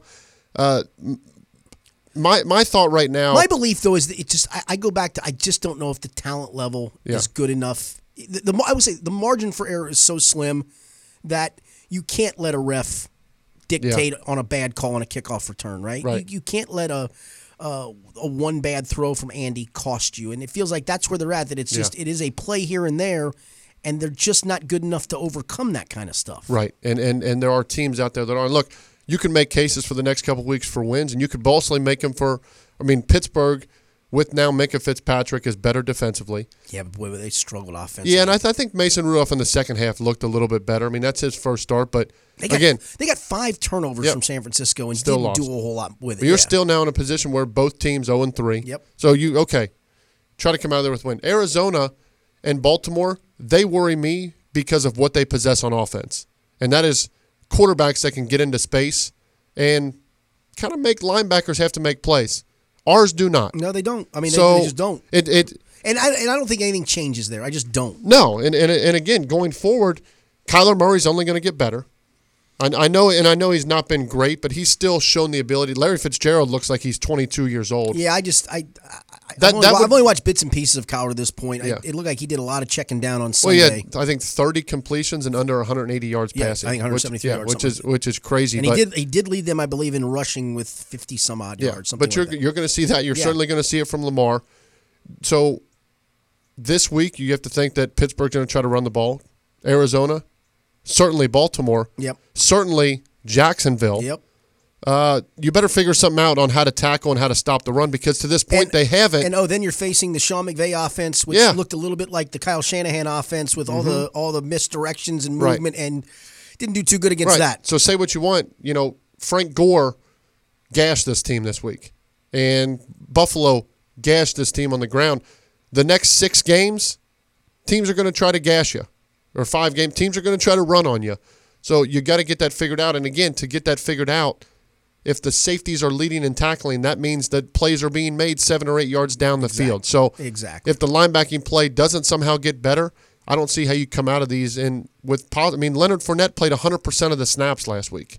Speaker 2: My thought right now.
Speaker 1: My belief though is that it just I go back to I just don't know if the talent level is good enough. I would say the margin for error is so slim that you can't let a ref dictate on a bad call on a kickoff return, right? You can't let a one bad throw from Andy cost you, and it feels like that's where they're at. That it's just it is a play here and there, and they're just not good enough to overcome that kind of stuff.
Speaker 2: Right, and there are teams out there that are. Look, you can make cases for the next couple of weeks for wins, and you could also make them for. I mean, Pittsburgh with now Minkah Fitzpatrick is better defensively.
Speaker 1: Yeah, but boy, they struggled offensively.
Speaker 2: Yeah, and I think Mason Rudolph in the second half looked a little bit better. I mean, that's his first start, but they
Speaker 1: got 5 turnovers from San Francisco and
Speaker 2: still
Speaker 1: didn't do a whole lot with it.
Speaker 2: But you're still now in a position where both teams 0-3.
Speaker 1: Yep.
Speaker 2: So try to come out of there with a win. Arizona and Baltimore, they worry me because of what they possess on offense, and that is quarterbacks that can get into space and kind of make linebackers have to make plays. Ours do not.
Speaker 1: No, they don't. I mean, they just don't.
Speaker 2: And
Speaker 1: I don't think anything changes there. I just don't.
Speaker 2: No, and again, going forward, Kyler Murray's only going to get better. I know he's not been great, but he's still shown the ability. Larry Fitzgerald looks like he's 22 years old.
Speaker 1: Yeah, I've only watched bits and pieces of Kyler at this point.
Speaker 2: Yeah.
Speaker 1: It looked like he did a lot of checking down on Sunday.
Speaker 2: Well, yeah, I think 30 completions and under 180 yards passing.
Speaker 1: I think 173 yards.
Speaker 2: Which is crazy.
Speaker 1: And he did lead them, I believe, in rushing with 50 some odd yards.
Speaker 2: But you're going to see that. You're certainly going to see it from Lamar. So this week you have to think that Pittsburgh's going to try to run the ball. Arizona, certainly Baltimore.
Speaker 1: Yep.
Speaker 2: Certainly Jacksonville.
Speaker 1: Yep.
Speaker 2: You better figure something out on how to tackle and how to stop the run because to this point they haven't.
Speaker 1: And then you're facing the Sean McVay offense, which looked a little bit like the Kyle Shanahan offense with all the misdirections and movement, and didn't do too good against that.
Speaker 2: So say what you want. Frank Gore gashed this team this week, and Buffalo gashed this team on the ground. The next 6 games, teams are going to try to gash you, or 5 games, teams are going to try to run on you. So you got to get that figured out. And again, to get that figured out. If the safeties are leading and tackling, that means that plays are being made 7 or 8 yards down the field. So if the linebacking play doesn't somehow get better, I don't see how you come out of these. And Leonard Fournette played 100% of the snaps last week.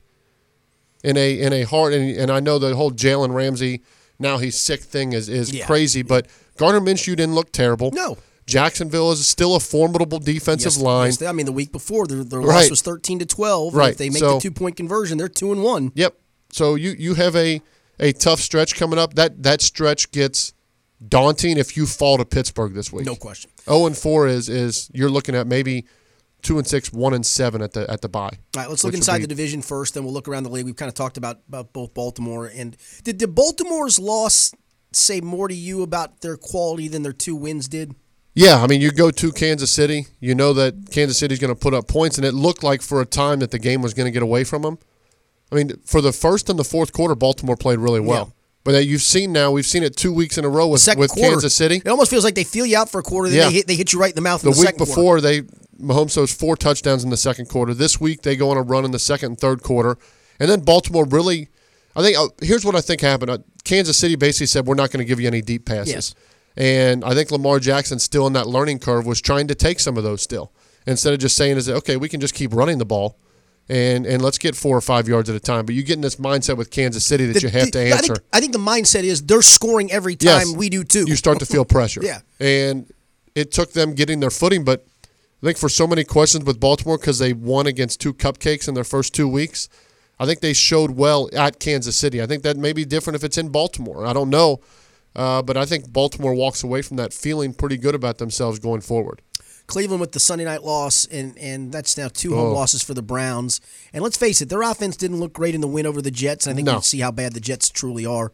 Speaker 2: In a hard, and I know the whole Jalen Ramsey, now he's sick thing is crazy, but Gardner Minshew didn't look terrible.
Speaker 1: No.
Speaker 2: Jacksonville is still a formidable defensive line.
Speaker 1: Yes, the week before their loss was 13-12.
Speaker 2: Right.
Speaker 1: If they make the 2-point conversion, they're 2-1.
Speaker 2: Yep. So you have a tough stretch coming up. That stretch gets daunting if you fall to Pittsburgh this week.
Speaker 1: No question.
Speaker 2: 0-4 is you're looking at maybe 2-6, 1-7 at the bye.
Speaker 1: All right, let's look inside the division first, then we'll look around the league. We've kind of talked about both Baltimore and did Baltimore's loss say more to you about their quality than their 2 wins did?
Speaker 2: Yeah, I mean, you go to Kansas City, you know that Kansas City's going to put up points, and it looked like for a time that the game was going to get away from them. I mean, for the first and the fourth quarter, Baltimore played really well. But we've seen it 2 weeks in a row with
Speaker 1: quarter,
Speaker 2: Kansas City.
Speaker 1: It almost feels like they feel you out for a quarter, then they hit you right in the mouth in the second quarter.
Speaker 2: The week before, Mahomes throws 4 touchdowns in the second quarter. This week, they go on a run in the second and third quarter. And then Baltimore really, I think, here's what I think happened. Kansas City basically said, we're not going to give you any deep passes.
Speaker 1: Yes.
Speaker 2: And I think Lamar Jackson, still in that learning curve, was trying to take some of those still. Instead of just saying, okay, we can just keep running the ball. And let's get 4 or 5 yards at a time. But you get in this mindset with Kansas City that you have to answer.
Speaker 1: I think the mindset is they're scoring every time. We do too.
Speaker 2: You start to feel pressure.
Speaker 1: Yeah.
Speaker 2: And it took them getting their footing. But I think for so many questions with Baltimore, because they won against 2 cupcakes in their first 2 weeks, I think they showed well at Kansas City. I think that may be different if it's in Baltimore. I don't know. But I think Baltimore walks away from that feeling pretty good about themselves going forward.
Speaker 1: Cleveland with the Sunday night loss, and that's now 2 home losses for the Browns. And let's face it, their offense didn't look great in the win over the Jets. And I think you can see how bad the Jets truly are.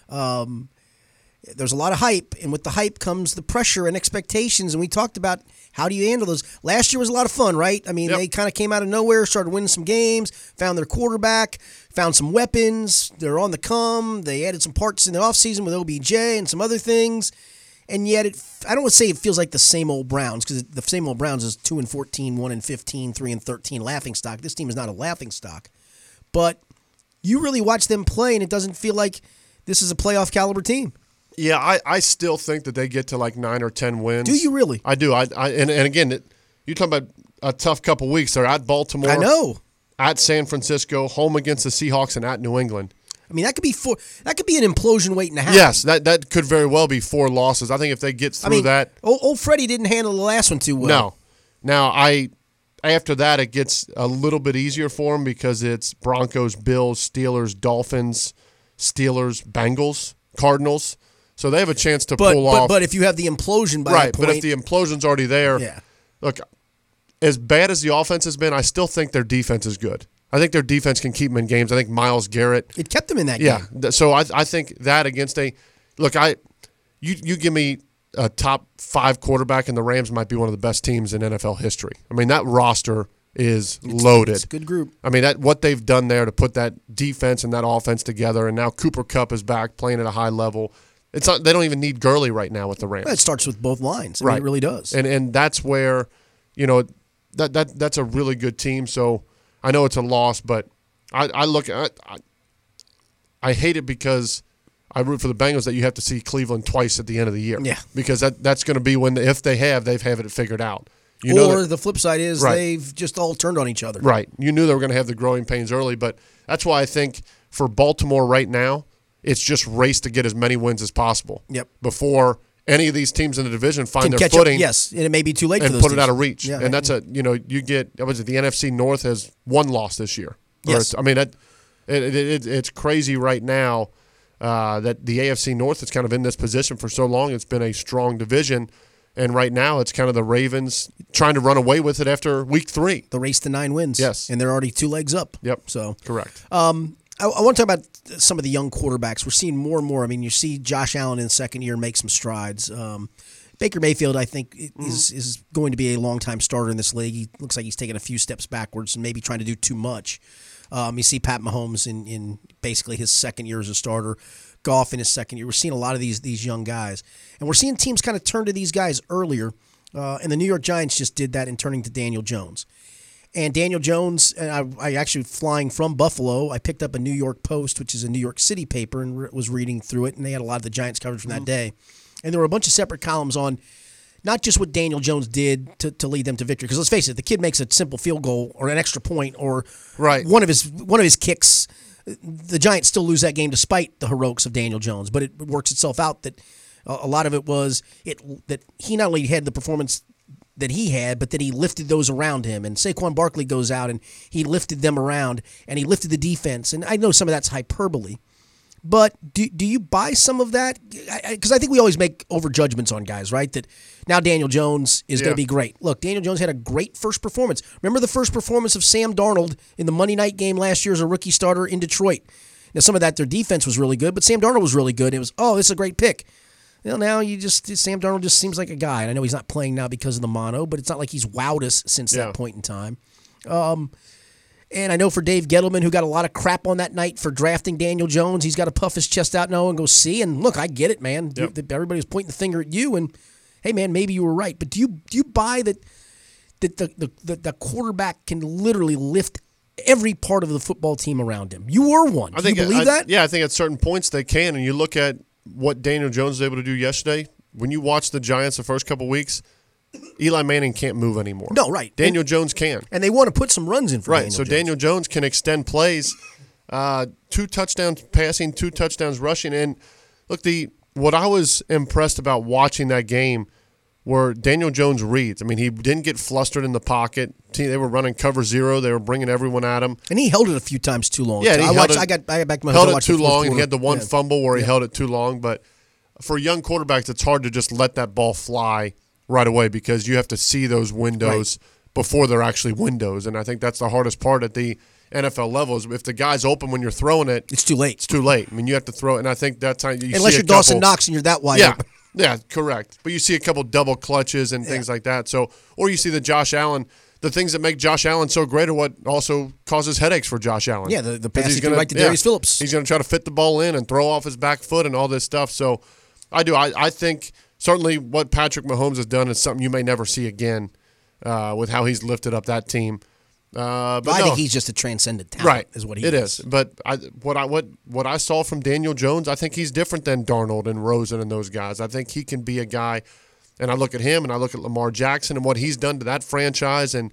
Speaker 1: There's a lot of hype, and with the hype comes the pressure and expectations. And we talked about how do you handle those. Last year was a lot of fun, right? I mean, They kind of came out of nowhere, started winning some games, found their quarterback, found some weapons. They're on the come. They added some parts in the offseason with OBJ and some other things. And yet, I don't want to say it feels like the same old Browns, because the same old Browns is 2-14, 1-15, 3-13 laughingstock. This team is not a laughingstock. But you really watch them play, and it doesn't feel like this is a playoff caliber team.
Speaker 2: Yeah, I still think that they get to like 9 or 10 wins.
Speaker 1: Do you really?
Speaker 2: I do. And again, you're talking about a tough couple weeks. They're at Baltimore.
Speaker 1: I know.
Speaker 2: At San Francisco, home against the Seahawks, and at New England.
Speaker 1: I mean, that could be an implosion waiting to happen.
Speaker 2: Yes, that could very well be 4 losses. I think if they get through that.
Speaker 1: Old Freddie didn't handle the last one too well.
Speaker 2: No. Now, after that, it gets a little bit easier for them because it's Broncos, Bills, Steelers, Dolphins, Steelers, Bengals, Cardinals. So they have a chance to pull off.
Speaker 1: But if you have the implosion by that point.
Speaker 2: But if the implosion's already there, look, as bad as the offense has been, I still think their defense is good. I think their defense can keep them in games. I think Myles Garrett.
Speaker 1: It kept them in that game.
Speaker 2: Yeah. So I think that against you give me a top 5 quarterback, and the Rams might be one of the best teams in NFL history. I mean, that roster is loaded.
Speaker 1: It's a good group.
Speaker 2: I mean, what they've done there to put that defense and that offense together, and now Cooper Kupp is back playing at a high level. It's not. They don't even need Gurley right now with the Rams.
Speaker 1: Well, it starts with both lines. I mean, it really does.
Speaker 2: And that's where, that's a really good team. So I know it's a loss, but I look at I hate it because I root for the Bengals that you have to see Cleveland twice at the end of the year.
Speaker 1: Yeah.
Speaker 2: Because that's going to be when if they have it figured out.
Speaker 1: The flip side is they've just all turned on each other.
Speaker 2: Right. You knew they were going to have the growing pains early, but that's why I think for Baltimore right now, it's just race to get as many wins as possible.
Speaker 1: Yep.
Speaker 2: Before any of these teams in the division find their footing.
Speaker 1: Yes, and it may be too late
Speaker 2: and
Speaker 1: for those
Speaker 2: put
Speaker 1: teams.
Speaker 2: it out of reach.
Speaker 1: Yeah,
Speaker 2: and that's you get the NFC North has 1 loss this year.
Speaker 1: Yes.
Speaker 2: I mean it's crazy right now that the AFC North is kind of in this position for so long. It's been a strong division. And right now, it's kind of the Ravens trying to run away with it after week 3.
Speaker 1: The race to 9 wins.
Speaker 2: Yes.
Speaker 1: And they're already 2 legs up.
Speaker 2: Yep.
Speaker 1: So
Speaker 2: correct.
Speaker 1: I want to talk about some of the young quarterbacks. We're seeing more and more. I mean, you see Josh Allen in the second year make some strides. Baker Mayfield, I think, is going to be a long-time starter in this league. He looks like he's taking a few steps backwards and maybe trying to do too much. You see Pat Mahomes in basically his second year as a starter. Goff in his second year. We're seeing a lot of these young guys. And we're seeing teams kind of turn to these guys earlier. And the New York Giants just did that in turning to Daniel Jones. And Daniel Jones, I actually, flying from Buffalo, I picked up a New York Post, which is a New York City paper, and was reading through it. And they had a lot of the Giants coverage from that day. And there were a bunch of separate columns on not just what Daniel Jones did to lead them to victory. Because let's face it, the kid makes a simple field goal or an extra point or one of his kicks. The Giants still lose that game despite the heroics of Daniel Jones. But it works itself out that a lot of it was that he not only had the performance that he had, but that he lifted those around him. And Saquon Barkley goes out and he lifted them around and he lifted the defense. And I know some of that's hyperbole. But do you buy some of that? Because I think we always make overjudgments on guys, right? That now Daniel Jones is going to be great. Look, Daniel Jones had a great first performance. Remember the first performance of Sam Darnold in the Monday night game last year as a rookie starter in Detroit. Now, some of that, their defense was really good, but Sam Darnold was really good. It was, this is a great pick. Well, now Sam Darnold just seems like a guy. And I know he's not playing now because of the mono, but it's not like he's wowed us since that point in time. And I know for Dave Gettleman, who got a lot of crap on that night for drafting Daniel Jones, he's got to puff his chest out now and go see. And look, I get it, man.
Speaker 2: Yep.
Speaker 1: Everybody was pointing the finger at you, and hey, man, maybe you were right. But do you buy that the quarterback can literally lift every part of the football team around him? You were one. Do you believe that?
Speaker 2: Yeah, I think at certain points they can. And you look at what Daniel Jones was able to do yesterday. When you watch the Giants the first couple weeks, Eli Manning can't move anymore.
Speaker 1: No, right.
Speaker 2: Daniel Jones can.
Speaker 1: And they want to put some runs in for
Speaker 2: Right,
Speaker 1: Daniel Jones.
Speaker 2: Daniel Jones can extend plays, 2 touchdowns passing, 2 touchdowns rushing. And look, what I was impressed about watching that game were Daniel Jones' reads. I mean, he didn't get flustered in the pocket. They were running cover 0. They were bringing everyone at him.
Speaker 1: And he held it a few times too long.
Speaker 2: Yeah,
Speaker 1: I got back to my
Speaker 2: held
Speaker 1: house,
Speaker 2: it too long, and he had the one
Speaker 1: Yeah.
Speaker 2: fumble where he held it too long. But for young quarterbacks, it's hard to just let that ball fly right away because you have to see those windows before they're actually windows. And I think that's the hardest part at the NFL level is if the guy's open when you're throwing it,
Speaker 1: it's too late.
Speaker 2: It's too late. I mean, you have to throw it. And I think that's how you
Speaker 1: Unless
Speaker 2: see
Speaker 1: you're
Speaker 2: a couple,
Speaker 1: Dawson Knox and you're that wide open.
Speaker 2: Yeah, correct. But you see a couple double clutches and things like that. So, or you see the Josh Allen. The things that make Josh Allen so great are what also causes headaches for Josh Allen.
Speaker 1: Yeah, the pass right to Darius Phillips.
Speaker 2: He's going to try to fit the ball in and throw off his back foot and all this stuff. So I think certainly what Patrick Mahomes has done is something you may never see again with how he's lifted up that team. But
Speaker 1: I think he's just a transcendent talent,
Speaker 2: right?
Speaker 1: Is what he
Speaker 2: is.
Speaker 1: It
Speaker 2: is. But what I saw from Daniel Jones, I think he's different than Darnold and Rosen and those guys. I think he can be a guy. And I look at him and I look at Lamar Jackson and what he's done to that franchise and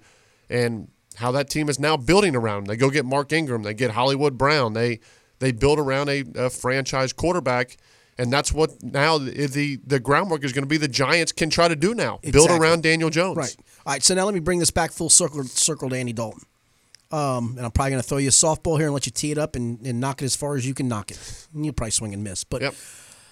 Speaker 2: how that team is now building around him. They go get Mark Ingram. They get Hollywood Brown. They build around a franchise quarterback. And that's what now the groundwork is going to be the Giants can try to do now. Build around Daniel Jones.
Speaker 1: Right. All right, so now let me bring this back full circle to Andy Dalton. And I'm probably going to throw you a softball here and let you tee it up and knock it as far as you can knock it. And you'll probably swing and miss. But
Speaker 2: yep.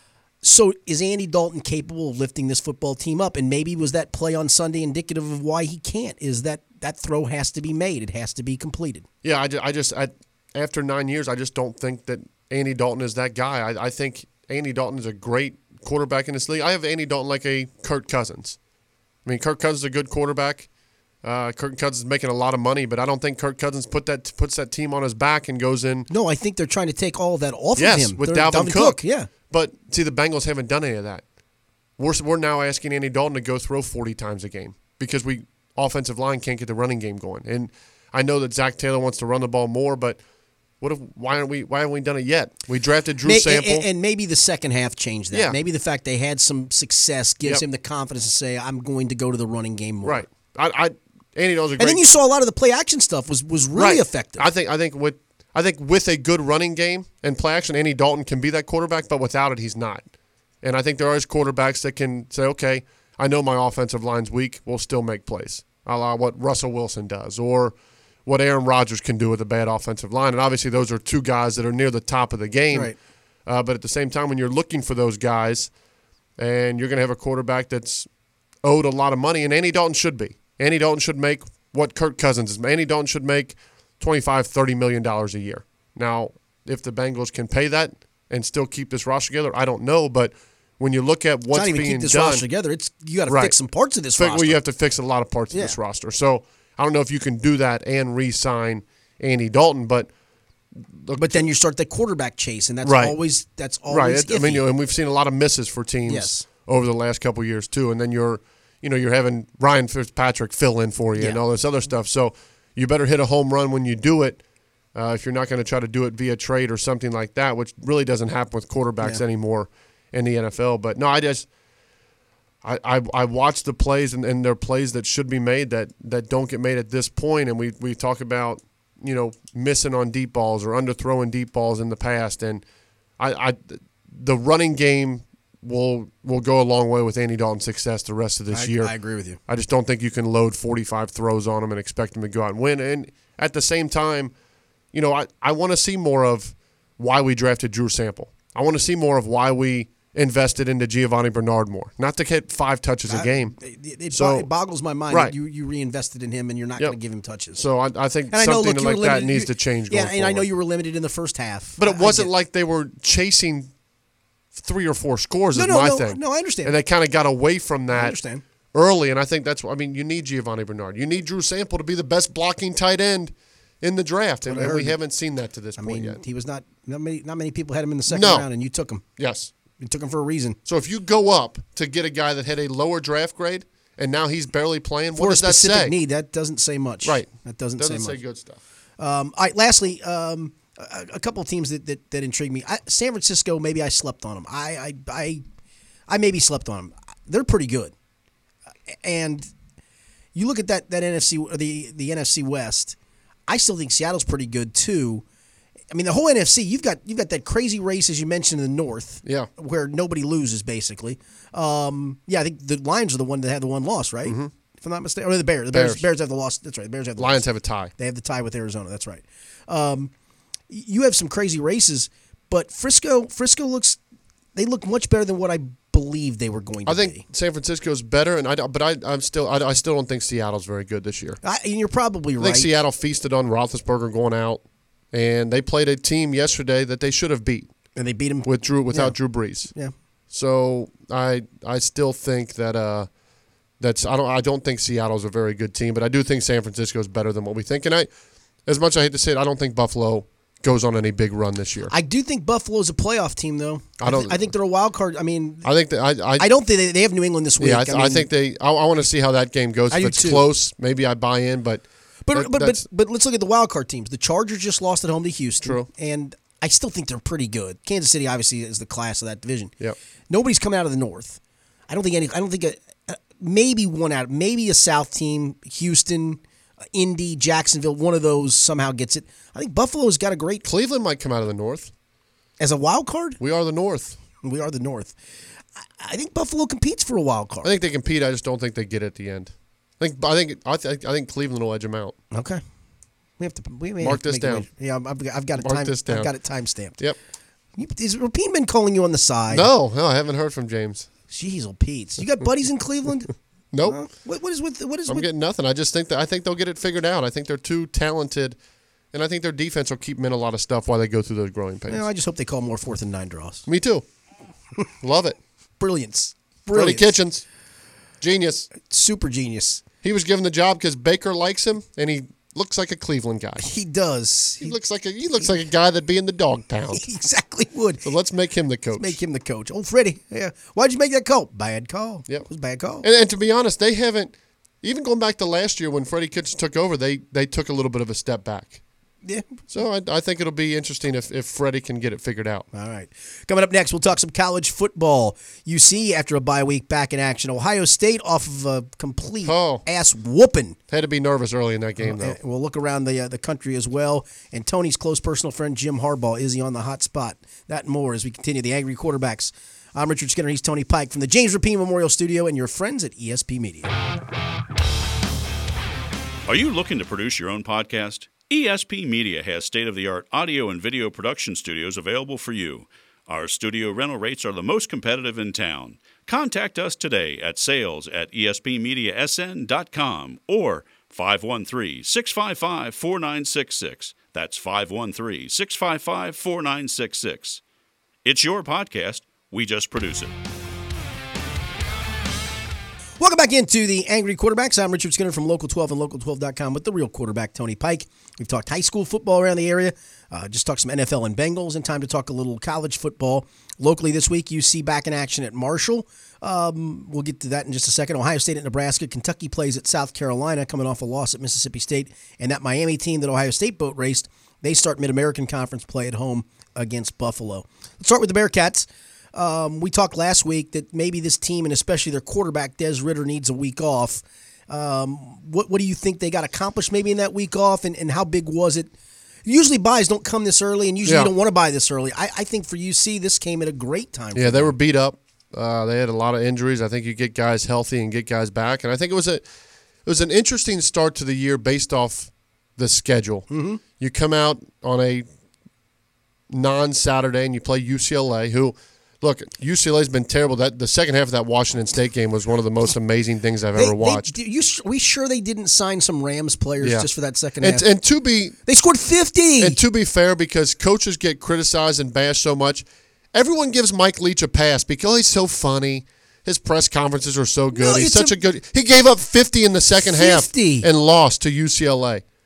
Speaker 1: So is Andy Dalton capable of lifting this football team up? And maybe was that play on Sunday indicative of why he can't? Is that throw has to be made. It has to be completed.
Speaker 2: Yeah, I just after 9 years, I just don't think that Andy Dalton is that guy. I think Andy Dalton is a great quarterback in this league. I have Andy Dalton like a Kirk Cousins. I mean, Kirk Cousins is a good quarterback. Kirk Cousins is making a lot of money, but I don't think Kirk Cousins puts that team on his back and goes in.
Speaker 1: No, I think they're trying to take all of that off of him.
Speaker 2: Yes, with Dalvin Cook.
Speaker 1: Yeah.
Speaker 2: But, see, the Bengals haven't done any of that. We're now asking Andy Dalton to go throw 40 times a game because offensive line can't get the running game going. And I know that Zach Taylor wants to run the ball more, but why haven't we done it yet? We drafted Drew Sample.
Speaker 1: And maybe the second half changed that.
Speaker 2: Yeah.
Speaker 1: Maybe the fact they had some success gives him the confidence to say, I'm going to go to the running game more.
Speaker 2: Right. Andy Dalton's a great.
Speaker 1: And then you saw a lot of the play action stuff was really effective.
Speaker 2: I think with a good running game and play action, Andy Dalton can be that quarterback, but without it, he's not. And I think there are quarterbacks that can say, okay, I know my offensive line's weak, we'll still make plays, a la what Russell Wilson does or what Aaron Rodgers can do with a bad offensive line. And obviously those are two guys that are near the top of the game.
Speaker 1: Right.
Speaker 2: But at the same time, when you're looking for those guys and you're going to have a quarterback that's owed a lot of money, and Andy Dalton should be. Andy Dalton should make what Kirk Cousins is. Andy Dalton should make $25, $30 million a year. Now, if the Bengals can pay that and still keep this roster together, I don't know. But when you look at what's being done,
Speaker 1: keep this roster together. You got to fix some parts of this roster.
Speaker 2: Well, you have to fix a lot of parts of this roster. So I don't know if you can do that and re-sign Andy Dalton, but
Speaker 1: then you start the quarterback chase, and that's always
Speaker 2: right.
Speaker 1: Iffy.
Speaker 2: I mean, and we've seen a lot of misses for teams over the last couple of years too. And then you're having Ryan Fitzpatrick fill in for you and all this other stuff. So you better hit a home run when you do it. If you're not going to try to do it via trade or something like that, which really doesn't happen with quarterbacks anymore in the NFL. But no, I watch the plays and there are plays that should be made that don't get made at this point. And we talk about, missing on deep balls or underthrowing deep balls in the past. And the running game will go a long way with Andy Dalton's success the rest of this year.
Speaker 1: I agree with you.
Speaker 2: I just don't think you can load 45 throws on him and expect him to go out and win. And at the same time, I want to see more of why we drafted Drew Sample. I want to see more of why we invested into Giovanni Bernard more. Not to get 5 touches a game.
Speaker 1: It boggles my mind that you reinvested in him and you're not going to give him touches.
Speaker 2: So I think something like that needs to change going forward.
Speaker 1: I know you were limited in the first half.
Speaker 2: But it wasn't like they were chasing 3 or 4 scores thing.
Speaker 1: No, I understand.
Speaker 2: And they kind of got away from that early, and I think you need Giovanni Bernard. You need Drew Sample to be the best blocking tight end in the draft, and
Speaker 1: That's what I
Speaker 2: we
Speaker 1: heard.
Speaker 2: haven't seen that to this
Speaker 1: I
Speaker 2: point
Speaker 1: mean,
Speaker 2: yet.
Speaker 1: he was not many people had him in the second
Speaker 2: No.
Speaker 1: round, and you took him.
Speaker 2: Yes.
Speaker 1: You took him for a reason.
Speaker 2: So if you go up to get a guy that had a lower draft grade and now he's barely playing,
Speaker 1: For
Speaker 2: what
Speaker 1: a
Speaker 2: does that
Speaker 1: specific
Speaker 2: say?
Speaker 1: need, that doesn't say much.
Speaker 2: Right.
Speaker 1: That doesn't say much.
Speaker 2: good stuff.
Speaker 1: All right, lastly, a couple of teams that intrigue me. San Francisco, maybe I slept on them. I maybe slept on them. They're pretty good. And you look at that NFC or the NFC West, I still think Seattle's pretty good too. I mean, the whole NFC, you've got that crazy race as you mentioned in the North,
Speaker 2: Yeah.
Speaker 1: where nobody loses basically. I think the Lions are the one that had the one loss, right? Mm-hmm. If I'm not mistaken, or the Bears. The Bears have the loss. That's right. The Bears have the
Speaker 2: Lions
Speaker 1: loss.
Speaker 2: have a tie.
Speaker 1: They have the tie with Arizona. That's right. You have some crazy races, but Frisco look much better than what I believed they were going to
Speaker 2: I think
Speaker 1: be.
Speaker 2: San Francisco's better, and I still don't think Seattle's very good this year.
Speaker 1: And you're probably
Speaker 2: I
Speaker 1: right.
Speaker 2: think Seattle feasted on Roethlisberger going out, and they played a team yesterday that they should have beat
Speaker 1: And they beat him
Speaker 2: without Drew Brees.
Speaker 1: Yeah.
Speaker 2: So I still think that I don't think Seattle's a very good team, but I do think San Francisco is better than what we think. And as much as I hate to say it, I don't think Buffalo goes on any big run this year.
Speaker 1: I do think Buffalo's a playoff team, though. I think they're a wild card. I mean,
Speaker 2: I think that
Speaker 1: I don't think they have New England this week.
Speaker 2: Yeah, I think they. I want to see how that game goes.
Speaker 1: I
Speaker 2: If
Speaker 1: do
Speaker 2: it's
Speaker 1: too.
Speaker 2: close, maybe I buy in. But
Speaker 1: But let's look at the wild card teams. The Chargers just lost at home to Houston.
Speaker 2: True.
Speaker 1: And I still think they're pretty good. Kansas City obviously is the class of that division.
Speaker 2: Yep.
Speaker 1: Nobody's come out of the North. Maybe a South team, Houston, Indy, Jacksonville, one of those somehow gets it. I think Buffalo's got a great
Speaker 2: Cleveland might come out of the North.
Speaker 1: as a wild card.
Speaker 2: We are the North.
Speaker 1: We are the North. I think Buffalo competes for a wild card.
Speaker 2: I think they compete. I just don't think they get it at the end. I think Cleveland will edge them out.
Speaker 1: Okay. We may
Speaker 2: Mark
Speaker 1: have to
Speaker 2: this
Speaker 1: make a
Speaker 2: down.
Speaker 1: wager. Yeah, I've got it
Speaker 2: Mark
Speaker 1: time.
Speaker 2: this down.
Speaker 1: I've got it time stamped.
Speaker 2: Yep.
Speaker 1: Is Rapine been calling you on the side?
Speaker 2: No, I haven't heard from James.
Speaker 1: Jeez, old Pete. You got buddies in Cleveland?
Speaker 2: Nope.
Speaker 1: What is with
Speaker 2: I'm getting nothing. I just think they'll get it figured out. I think they're too talented, and I think their defense will keep them in a lot of stuff while they go through those growing pains.
Speaker 1: I just hope they call more 4th and 9 draws.
Speaker 2: Me too. Love it.
Speaker 1: Brilliance.
Speaker 2: Freddie Kitchens, genius.
Speaker 1: Super genius.
Speaker 2: He was given the job because Baker likes him, and he looks like a Cleveland guy.
Speaker 1: He does.
Speaker 2: He looks like a guy that'd be in the dog pound.
Speaker 1: He exactly would.
Speaker 2: So let's make him the coach.
Speaker 1: Make him the coach. Oh, Freddie. Yeah. Why'd you make that call? Bad call.
Speaker 2: Yep.
Speaker 1: It was a bad call.
Speaker 2: And to be honest, they haven't, even going back to last year when Freddie Kitchens took over, they took a little bit of a step back.
Speaker 1: Yeah.
Speaker 2: So I think it'll be interesting if Freddie can get it figured out.
Speaker 1: All right. Coming up next, we'll talk some college football. UC, after a bye week, back in action. Ohio State off of a complete ass whooping.
Speaker 2: Had to be nervous early in that game, though.
Speaker 1: We'll look around the country as well. And Tony's close personal friend, Jim Harbaugh, is he on the hot spot? That and more as we continue the Angry Quarterbacks. I'm Richard Skinner. He's Tony Pike from the James Rapine Memorial Studio and your friends at ESP Media.
Speaker 5: Are you looking to produce your own podcast? ESP Media has state-of-the-art audio and video production studios available for you. Our studio rental rates are the most competitive in town. Contact us today at sales@espmediasn.com or 513-655-4966. That's 513-655-4966. It's your podcast. We just produce it.
Speaker 1: Welcome back into the Angry Quarterbacks. I'm Richard Skinner from Local 12 and Local12.com with the real quarterback, Tony Pike. We've talked high school football around the area, just talked some NFL and Bengals, and time to talk a little college football. Locally this week, UC back in action at Marshall. We'll get to that in just a second. Ohio State at Nebraska. Kentucky plays at South Carolina, coming off a loss at Mississippi State. And that Miami team that Ohio State boat raced, they start Mid-American Conference play at home against Buffalo. Let's start with the Bearcats. We talked last week that maybe this team, and especially their quarterback, Des Ridder, needs a week off. What do you think they got accomplished maybe in that week off, and how big was it? Usually buys don't come this early, and usually you don't want to buy this early. I think for UC, this came at a great time.
Speaker 2: Yeah, they were beat up. They had a lot of injuries. I think you get guys healthy and get guys back, and I think it was an interesting start to the year based off the schedule. Mm-hmm. You come out on a non-Saturday and you play UCLA, who. Look, UCLA's been terrible. The second half of that Washington State game was one of the most amazing things I've ever watched.
Speaker 1: We sure they didn't sign some Rams players just for that second half?
Speaker 2: And
Speaker 1: they scored 50.
Speaker 2: And to be fair, because coaches get criticized and bashed so much, everyone gives Mike Leach a pass because he's so funny. His press conferences are so good. He gave up 50 in the second half and lost to UCLA.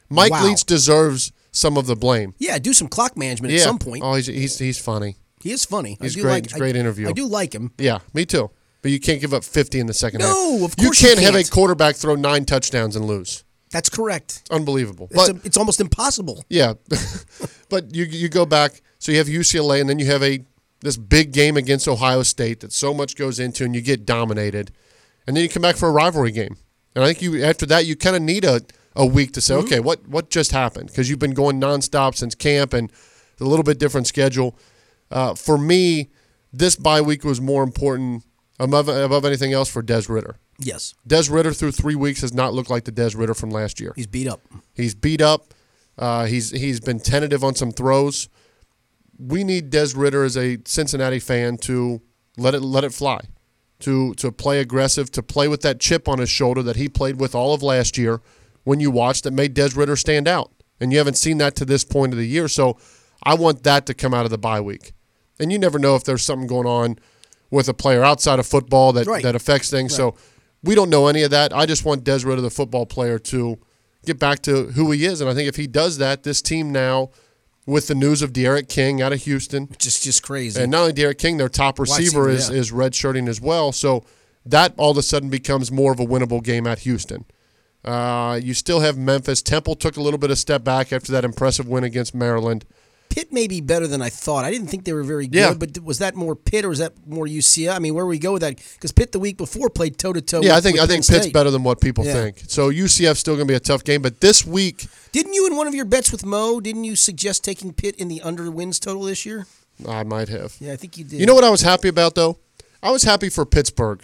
Speaker 2: Mike
Speaker 1: Wow.
Speaker 2: Leach deserves some of the blame.
Speaker 1: Yeah, do some clock management at some point.
Speaker 2: Oh, he's funny.
Speaker 1: He is funny.
Speaker 2: He's
Speaker 1: I do
Speaker 2: great.
Speaker 1: Like,
Speaker 2: He's a great interview.
Speaker 1: I do like him.
Speaker 2: Yeah, me too. But you can't give up 50 in the second half.
Speaker 1: No, of
Speaker 2: You
Speaker 1: course you
Speaker 2: can't have a
Speaker 1: can't.
Speaker 2: quarterback throw 9 touchdowns and lose.
Speaker 1: That's correct.
Speaker 2: It's unbelievable.
Speaker 1: It's almost impossible.
Speaker 2: Yeah, but you go back. So you have UCLA, and then you have this big game against Ohio State that so much goes into, and you get dominated, and then you come back for a rivalry game. And I think after that you kind of need a week to say, okay, what just happened? Because you've been going nonstop since camp, and a little bit different schedule. For me, this bye week was more important above anything else for Des Ridder.
Speaker 1: Yes.
Speaker 2: Des Ridder through 3 weeks has not looked like the Des Ridder from last year.
Speaker 1: He's beat up.
Speaker 2: He's beat up. He's been tentative on some throws. We need Des Ridder as a Cincinnati fan to let it fly, to play aggressive, to play with that chip on his shoulder that he played with all of last year when you watched that made Des Ridder stand out. And you haven't seen that to this point of the year. So I want that to come out of the bye week. And you never know if there's something going on with a player outside of football that affects things. Right. So we don't know any of that. I just want Des Ridder, the football player, to get back to who he is. And I think if he does that, this team now, with the news of De'Aaron King out of Houston.
Speaker 1: Just crazy.
Speaker 2: And not only De'Aaron King, their top receiver is redshirting as well. So that all of a sudden becomes more of a winnable game at Houston. You still have Memphis. Temple took a little bit of step back after that impressive win against Maryland.
Speaker 1: Pitt may be better than I thought. I didn't think they were very good,
Speaker 2: Yeah.
Speaker 1: but was that more Pitt or was that more UCF? I mean, where do we go with that? Because Pitt the week before played toe-to-toe
Speaker 2: Yeah,
Speaker 1: with
Speaker 2: I think
Speaker 1: Penn
Speaker 2: Pitt's
Speaker 1: State.
Speaker 2: better than what people think. So UCF's still going to be a tough game. But this week,
Speaker 1: Didn't you, in one of your bets with Mo, didn't you suggest taking Pitt in the under wins total this year?
Speaker 2: I might have.
Speaker 1: Yeah, I think you did.
Speaker 2: You know what I was happy about, though? I was happy for Pittsburgh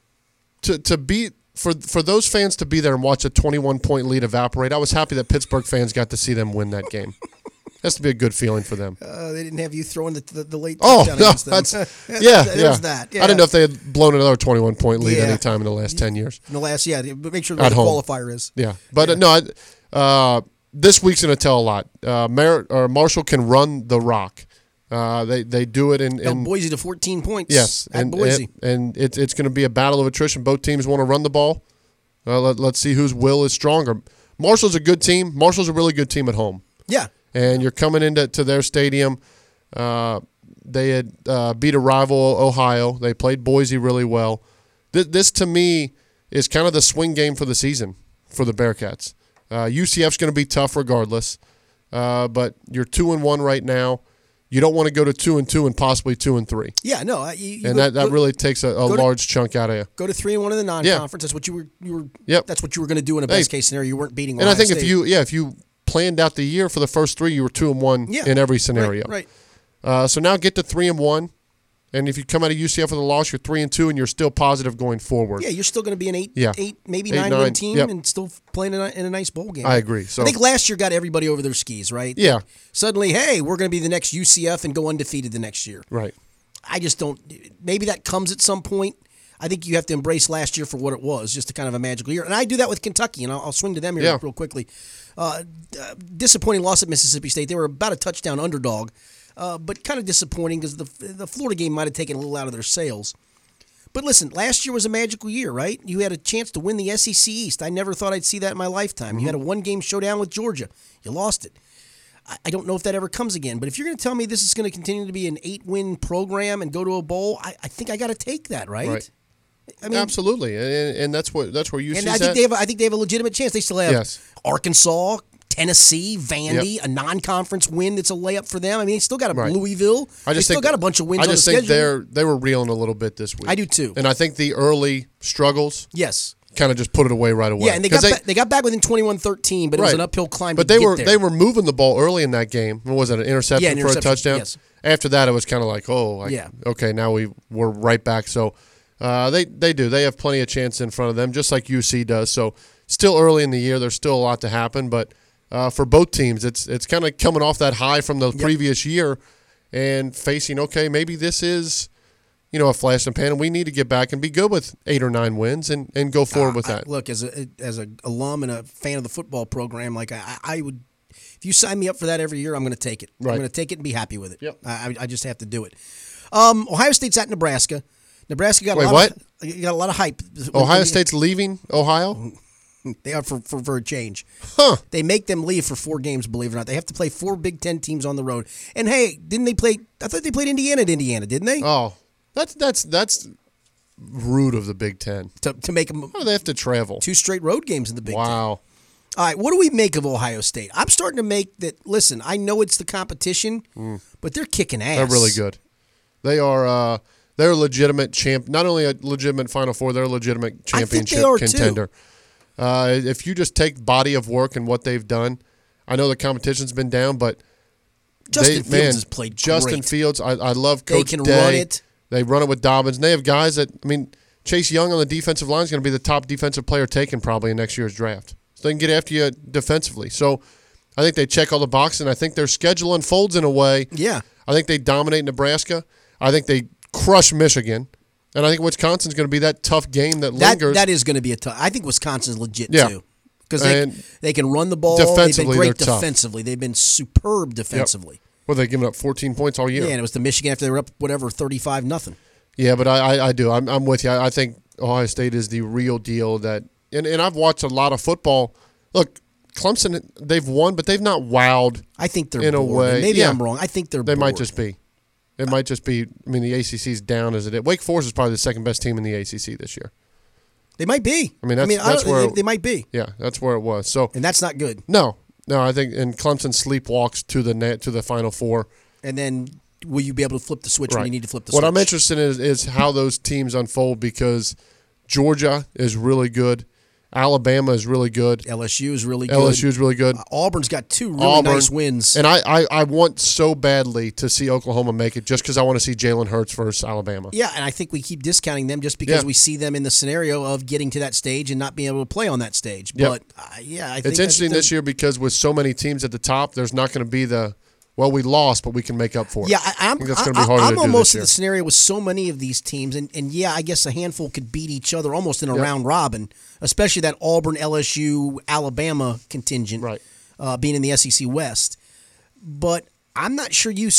Speaker 2: to beat for those fans to be there and watch a 21-point lead evaporate. I was happy that Pittsburgh fans got to see them win that game. Has to be a good feeling for them.
Speaker 1: They didn't have you throwing the late
Speaker 2: no,
Speaker 1: touchdown against them.
Speaker 2: that's
Speaker 1: There's that. Yeah.
Speaker 2: I didn't know if they had blown another 21-point lead any time in the last 10 years.
Speaker 1: In the last, but make sure
Speaker 2: At
Speaker 1: the
Speaker 2: home.
Speaker 1: qualifier is.
Speaker 2: Yeah, but no, this week's going to tell a lot. Marshall can run the rock. They do it in
Speaker 1: Held Boise to 14 points.
Speaker 2: yes,
Speaker 1: at Boise.
Speaker 2: and it's going to be a battle of attrition. Both teams want to run the ball. Let's see whose will is stronger. Marshall's a good team. Marshall's a really good team at home.
Speaker 1: Yeah.
Speaker 2: And you're coming into their stadium. They had beat a rival, Ohio. They played Boise really well. This to me is kind of the swing game for the season for the Bearcats. UCF's going to be tough regardless, but you're 2-1 right now. You don't want to go to 2-2 and possibly 2-3.
Speaker 1: Yeah, no.
Speaker 2: That really takes a large chunk out of you.
Speaker 1: Go to 3-1 in the non-conference. That's what you were.
Speaker 2: Yep.
Speaker 1: That's what you were going to do in a best case scenario. You weren't beating.
Speaker 2: And
Speaker 1: Ohio
Speaker 2: I think
Speaker 1: State.
Speaker 2: if you planned out the year for the first 3, you were 2-1 in every scenario.
Speaker 1: Right.
Speaker 2: So now get to 3-1, and if you come out of UCF with a loss, you're 3-2, and you're still positive going forward.
Speaker 1: Yeah, you're still going to be an 8, maybe
Speaker 2: 8,
Speaker 1: 9-win team,
Speaker 2: yep.
Speaker 1: and still playing in a nice bowl game.
Speaker 2: I agree. So
Speaker 1: I think last year got everybody over their skis, right?
Speaker 2: Yeah.
Speaker 1: Suddenly, hey, we're going to be the next UCF and go undefeated the next year.
Speaker 2: Right.
Speaker 1: I just don't. Maybe that comes at some point. I think you have to embrace last year for what it was, just a kind of a magical year. And I do that with Kentucky, and I'll swing to them here real quickly. Disappointing loss at Mississippi State. They were about a touchdown underdog, but kind of disappointing because the Florida game might have taken a little out of their sails. But listen, last year was a magical year, right? You had a chance to win the SEC East. I never thought I'd see that in my lifetime.
Speaker 2: Mm-hmm.
Speaker 1: You had a one-game showdown with Georgia. You lost it. I don't know if that ever comes again. But if you're going to tell me this is going to continue to be an 8-win program and go to a bowl, I think I got to take that, right? I mean,
Speaker 2: absolutely, and that's where UC's
Speaker 1: and I think they have a legitimate chance. They still have Arkansas, Tennessee, Vandy, a non-conference win that's a layup for them. I mean, they still got Louisville. They still got a bunch of wins on the schedule.
Speaker 2: I just think they were reeling a little bit this week.
Speaker 1: I do too.
Speaker 2: And I think the early struggles kind of just put it away right away.
Speaker 1: Yeah, and they got back within 21-13, but it was an uphill climb
Speaker 2: but
Speaker 1: to get there.
Speaker 2: They were moving the ball early in that game. What was it, an interception for a touchdown?
Speaker 1: Yes.
Speaker 2: After that, it was kind of like, okay, now we're right back. So they do. They have plenty of chance in front of them, just like UC does. So still early in the year. There's still a lot to happen, but for both teams, it's kind of coming off that high from the previous year and facing, okay, maybe this is, a flash in the pan, and we need to get back and be good with 8 or 9 wins and go forward with that.
Speaker 1: Look, as a alum and a fan of the football program, like I would, if you sign me up for that every year, I'm going to take it.
Speaker 2: Right.
Speaker 1: I'm going to take it and be happy with it.
Speaker 2: Yep.
Speaker 1: I just have to do it. Ohio State's at Nebraska. Nebraska got
Speaker 2: Wait,
Speaker 1: a lot
Speaker 2: what?
Speaker 1: Of hype.
Speaker 2: Ohio State's leaving Ohio?
Speaker 1: They are for a change.
Speaker 2: Huh.
Speaker 1: They make them leave for 4 games, believe it or not. They have to play 4 Big Ten teams on the road. And hey, didn't they play? I thought they played Indiana at Indiana, didn't they?
Speaker 2: Oh, that's rude of the Big Ten.
Speaker 1: To make them
Speaker 2: How do they have to travel?
Speaker 1: 2 straight road games in the Big Ten.
Speaker 2: Wow.
Speaker 1: All right, what do we make of Ohio State? I'm starting to make that. Listen, I know it's the competition, but they're kicking ass.
Speaker 2: They're really good. They are. They're a legitimate champ. Not only a legitimate Final Four, they're a legitimate championship contender. If you just take body of work and what they've done, I know the competition's been down, but
Speaker 1: Justin Fields has played
Speaker 2: Justin
Speaker 1: great.
Speaker 2: Fields, I love Coach
Speaker 1: They can
Speaker 2: Day.
Speaker 1: run it.
Speaker 2: They run it with Dobbins. And they have guys that, Chase Young on the defensive line is going to be the top defensive player taken probably in next year's draft. So they can get after you defensively. So I think they check all the boxes, and I think their schedule unfolds in a way.
Speaker 1: Yeah.
Speaker 2: I think they dominate Nebraska. I think they crush Michigan. And I think Wisconsin's going to be that tough game that lingers.
Speaker 1: That is going to be a tough. I think Wisconsin's legit too. Because they can run the ball.
Speaker 2: Defensively,
Speaker 1: they've been great
Speaker 2: they're tough.
Speaker 1: defensively. They've been superb defensively.
Speaker 2: Well, they've given up 14 points all year.
Speaker 1: Yeah, and it was the Michigan after they were up 35-0.
Speaker 2: Yeah, but I do. I'm with you. I think Ohio State is the real deal. And I've watched a lot of football. Look, Clemson, they've won, but they've not wowed.
Speaker 1: I think they're
Speaker 2: in
Speaker 1: bored.
Speaker 2: a way.
Speaker 1: Maybe
Speaker 2: Yeah.
Speaker 1: I'm wrong. I think they're
Speaker 2: They
Speaker 1: bored.
Speaker 2: might just be. It might just be. The ACC's down as it is. Wake Forest is probably the second best team in the ACC this year.
Speaker 1: They might be.
Speaker 2: That's where
Speaker 1: they might be,
Speaker 2: Yeah, that's where it was. So
Speaker 1: and that's not good.
Speaker 2: no, I think and Clemson sleepwalks to the Final Four.
Speaker 1: And then will you be able to flip the switch when you need to flip the switch?
Speaker 2: What I'm interested in is how those teams unfold because Georgia is really good. Alabama is really good.
Speaker 1: LSU is really good.
Speaker 2: LSU is really good.
Speaker 1: Auburn's got 2 really nice wins.
Speaker 2: And I want so badly to see Oklahoma make it just because I want to see Jalen Hurts versus Alabama.
Speaker 1: Yeah, and I think we keep discounting them just because we see them in the scenario of getting to that stage and not being able to play on that stage. But, I think
Speaker 2: it's interesting this year because with so many teams at the top, there's not going to be we lost, but we can make up for it.
Speaker 1: Yeah,
Speaker 2: I think that's going to be harder to do
Speaker 1: almost
Speaker 2: this
Speaker 1: at
Speaker 2: year.
Speaker 1: the scenario with so many of these teams, and I guess a handful could beat each other almost in a round robin, especially that Auburn, LSU, Alabama contingent,
Speaker 2: Right.
Speaker 1: Being in the SEC West. But I'm not sure you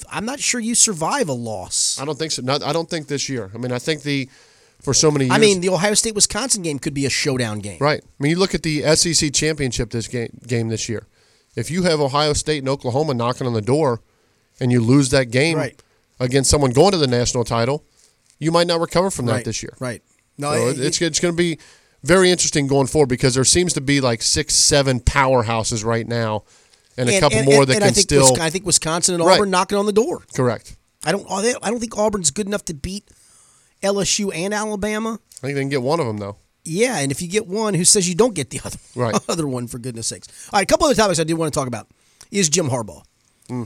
Speaker 1: survive a loss.
Speaker 2: I don't think so. I don't think this year. I think for so many years.
Speaker 1: The Ohio State-Wisconsin game could be a showdown game.
Speaker 2: Right. You look at the SEC championship game this year. If you have Ohio State and Oklahoma knocking on the door and you lose that game against someone going to the national title, you might not recover from that this year.
Speaker 1: Right. No,
Speaker 2: So it's going to be very interesting going forward because there seems to be like 6-7 powerhouses right now and a couple more that can still.
Speaker 1: I think Wisconsin and Auburn knocking on the door.
Speaker 2: Correct.
Speaker 1: I don't think Auburn's good enough to beat LSU and Alabama.
Speaker 2: I think they can get one of them, though.
Speaker 1: Yeah, and if you get one, who says you don't get the other one, for goodness sakes. All right, a couple other topics I do want to talk about is Jim Harbaugh. And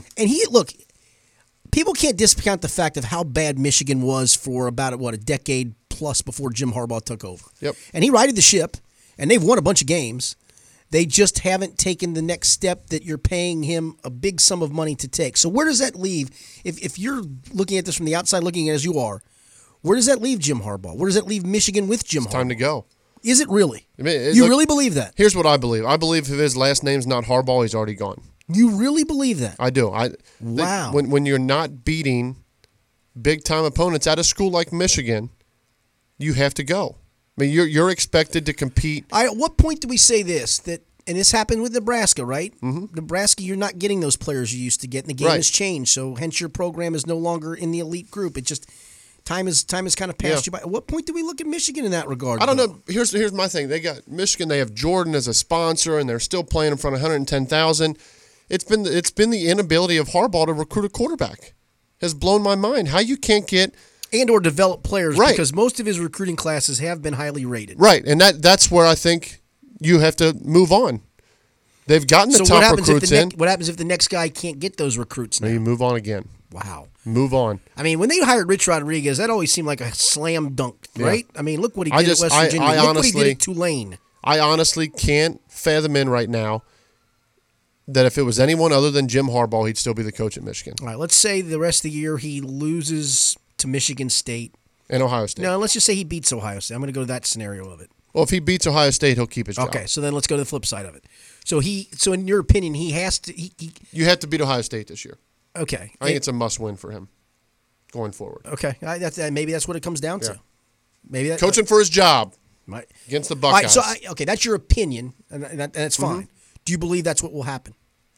Speaker 1: people can't discount the fact of how bad Michigan was for about, a decade plus before Jim Harbaugh took over.
Speaker 2: Yep.
Speaker 1: And he righted the ship, and they've won a bunch of games. They just haven't taken the next step that you're paying him a big sum of money to take. So where does that leave? If you're looking at this from the outside, looking as you are, where does that leave Jim Harbaugh? Where does that leave Michigan with Jim Harbaugh?
Speaker 2: Time to go.
Speaker 1: Is it really?
Speaker 2: You
Speaker 1: really believe that?
Speaker 2: Here's what I believe. I believe if his last name's not Harbaugh, he's already gone.
Speaker 1: You really believe that?
Speaker 2: I do.
Speaker 1: Wow.
Speaker 2: When you're not beating big-time opponents at a school like Michigan, you have to go. You're expected to compete.
Speaker 1: At what point do we say this? And this happened with Nebraska, right? Mm-hmm. Nebraska, you're not getting those players you used to get, and the game has changed. So hence your program is no longer in the elite group. It just time has kind of passed you by. At what point do we look at Michigan in that regard?
Speaker 2: I don't know. Here's my thing. They got Michigan. They have Jordan as a sponsor, and they're still playing in front of 110,000. It's been the inability of Harbaugh to recruit a quarterback has blown my mind. How you can't get
Speaker 1: and or develop players because most of his recruiting classes have been highly rated.
Speaker 2: Right, and that's where I think you have to move on. They've gotten the top recruits in.
Speaker 1: What happens if the next guy can't get those recruits now?
Speaker 2: You move on again.
Speaker 1: Wow.
Speaker 2: Move on.
Speaker 1: When they hired Rich Rodriguez, that always seemed like a slam dunk, right? Look what he did at West Virginia. Look what he did at Tulane.
Speaker 2: I honestly can't fathom in right now that if it was anyone other than Jim Harbaugh, he'd still be the coach at Michigan.
Speaker 1: All right, let's say the rest of the year he loses to Michigan State.
Speaker 2: And Ohio State.
Speaker 1: No, let's just say he beats Ohio State. I'm going to go to that scenario of it.
Speaker 2: Well, if he beats Ohio State, he'll keep his job.
Speaker 1: Okay, so then let's go to the flip side of it. So in your opinion, he has to.
Speaker 2: You have to beat Ohio State this year.
Speaker 1: Okay,
Speaker 2: I think it's a must-win for him going forward.
Speaker 1: Okay, maybe that's what it comes down to. Maybe
Speaker 2: coaching for his job. against the
Speaker 1: All right,
Speaker 2: Buckeyes.
Speaker 1: so okay, that's your opinion, and that's fine. Do you believe that's what will happen?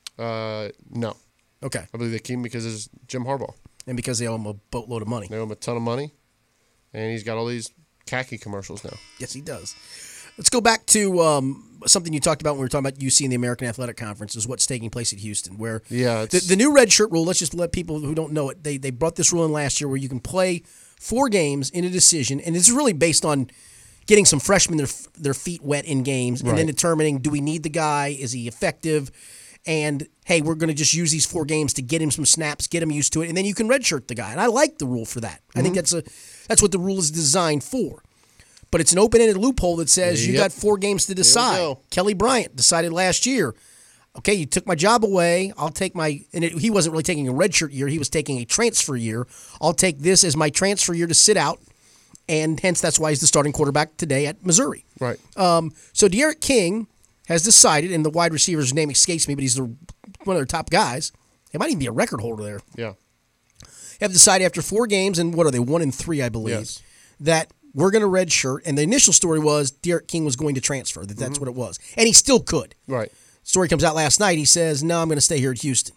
Speaker 2: No.
Speaker 1: Okay,
Speaker 2: I believe they keep him because it's Jim Harbaugh.
Speaker 1: and because they owe him a boatload of money.
Speaker 2: They owe him a ton of money, and he's got all these khaki commercials now.
Speaker 1: Yes, he does. Let's go back to something you talked about when we were talking about UC and the American Athletic Conference, is what's taking place at Houston, where the new red shirt rule, let's just let people who don't know it, they brought this rule in last year where you can play 4 games in a decision, and it's really based on getting some freshmen their feet wet in games, and then determining, do we need the guy, is he effective, and hey, we're going to just use these 4 games to get him some snaps, get him used to it, and then you can redshirt the guy. And I like the rule for that. I think that's what the rule is designed for. But it's an open-ended loophole that says you got 4 games to decide. Kelly Bryant decided last year, okay, you took my job away. I'll take he wasn't really taking a redshirt year. He was taking a transfer year. I'll take this as my transfer year to sit out, and hence that's why he's the starting quarterback today at Missouri.
Speaker 2: Right.
Speaker 1: So D'Eriq King has decided, and the wide receiver's name escapes me, but he's one of their top guys. He might even be a record holder there.
Speaker 2: Yeah.
Speaker 1: Have decided after 4 games, and what are they, 1-3, I believe, that we're going to redshirt. And the initial story was D'Eriq King was going to transfer. That's what it was. And he still could.
Speaker 2: Right.
Speaker 1: Story comes out last night. He says, no, I'm going to stay here at Houston.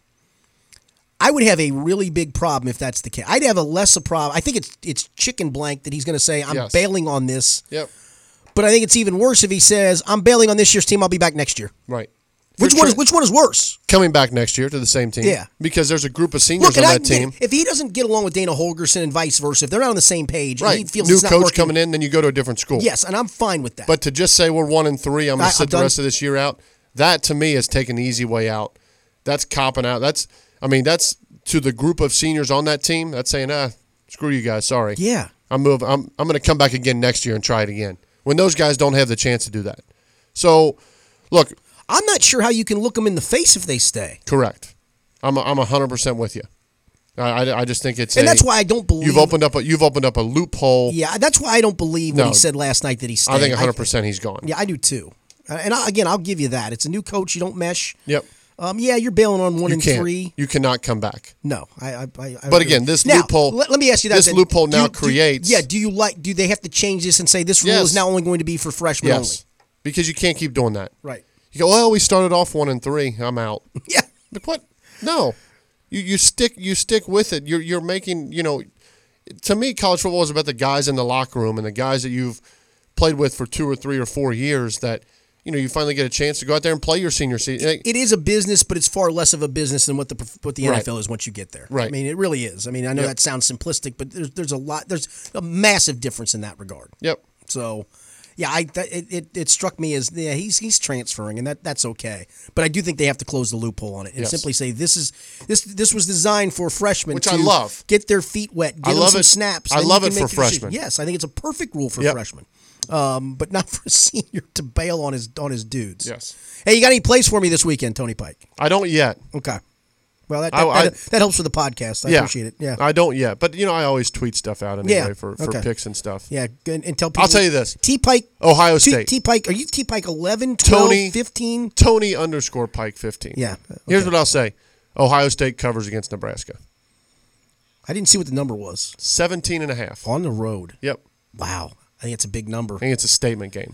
Speaker 1: I would have a really big problem if that's the case. I'd have a less a problem. I think it's chicken blank that he's going to say, I'm bailing on this.
Speaker 2: Yep.
Speaker 1: But I think it's even worse if he says, I'm bailing on this year's team. I'll be back next year.
Speaker 2: Right.
Speaker 1: Which one is worse?
Speaker 2: Coming back next year to the same team.
Speaker 1: Yeah.
Speaker 2: Because there's a group of seniors on that team.
Speaker 1: If he doesn't get along with Dana Holgerson and vice versa, if they're not on the same page, and he feels
Speaker 2: new
Speaker 1: it's not
Speaker 2: coach
Speaker 1: working,
Speaker 2: coming in, then you go to a different school.
Speaker 1: Yes, and I'm fine with that.
Speaker 2: But to just say we're 1-3, I'm going to sit the rest of this year out, that to me is taking the easy way out. That's copping out. That's to the group of seniors on that team. That's saying, screw you guys. Sorry.
Speaker 1: Yeah.
Speaker 2: I'm going to come back again next year and try it again. When those guys don't have the chance to do that. So, look.
Speaker 1: I'm not sure how you can look them in the face if they stay.
Speaker 2: Correct. I'm 100% with you. I just think it's
Speaker 1: that's why I don't believe
Speaker 2: you've opened up a loophole.
Speaker 1: Yeah, that's why I don't believe what he said last night that he stayed.
Speaker 2: I think 100% he's gone.
Speaker 1: Yeah, I do too. And again, I'll give you that. It's a new coach. You don't mesh.
Speaker 2: Yep.
Speaker 1: Yeah, you're bailing on 1-3.
Speaker 2: You cannot come back.
Speaker 1: No,
Speaker 2: But again, this loophole.
Speaker 1: Let me ask you that.
Speaker 2: This loophole now creates.
Speaker 1: Do they have to change this and say this rule is now only going to be for freshmen only?
Speaker 2: Because you can't keep doing that.
Speaker 1: Right.
Speaker 2: You go, well, we started off 1-3. I'm out.
Speaker 1: Yeah.
Speaker 2: But what? No. You stick with it. You're making, to me, college football is about the guys in the locker room and the guys that you've played with for 2 or 3 or 4 years that, you finally get a chance to go out there and play your senior season.
Speaker 1: It is a business, but it's far less of a business than what the NFL is once you get there.
Speaker 2: Right.
Speaker 1: I mean, it really is. I mean, I know that sounds simplistic, but there's a massive difference in that regard.
Speaker 2: Yep.
Speaker 1: So, yeah, it struck me as he's transferring, and that's okay. But I do think they have to close the loophole on it and simply say this was designed for freshmen,
Speaker 2: which
Speaker 1: to
Speaker 2: I love,
Speaker 1: get their feet wet, get them some snaps.
Speaker 2: I love it for freshmen.
Speaker 1: Yes, I think it's a perfect rule for freshmen. But not for a senior to bail on his dudes.
Speaker 2: Yes.
Speaker 1: Hey, you got any plays for me this weekend, Tony Pike?
Speaker 2: I don't yet.
Speaker 1: Okay. Well, that helps with the podcast. I appreciate it. Yeah.
Speaker 2: I don't yet, but I always tweet stuff out anyway for picks and stuff.
Speaker 1: Yeah, and tell people.
Speaker 2: I'll tell you this:
Speaker 1: T Pike,
Speaker 2: Ohio State.
Speaker 1: T Pike, are you T Pike 11, 12,
Speaker 2: Tony
Speaker 1: 15?
Speaker 2: Tony _Pike 15.
Speaker 1: Yeah. Okay.
Speaker 2: Here's what I'll say: Ohio State covers against Nebraska.
Speaker 1: I didn't see what the number was.
Speaker 2: 17.5
Speaker 1: on the road.
Speaker 2: Yep.
Speaker 1: Wow, I think it's a big number.
Speaker 2: I think it's a statement game.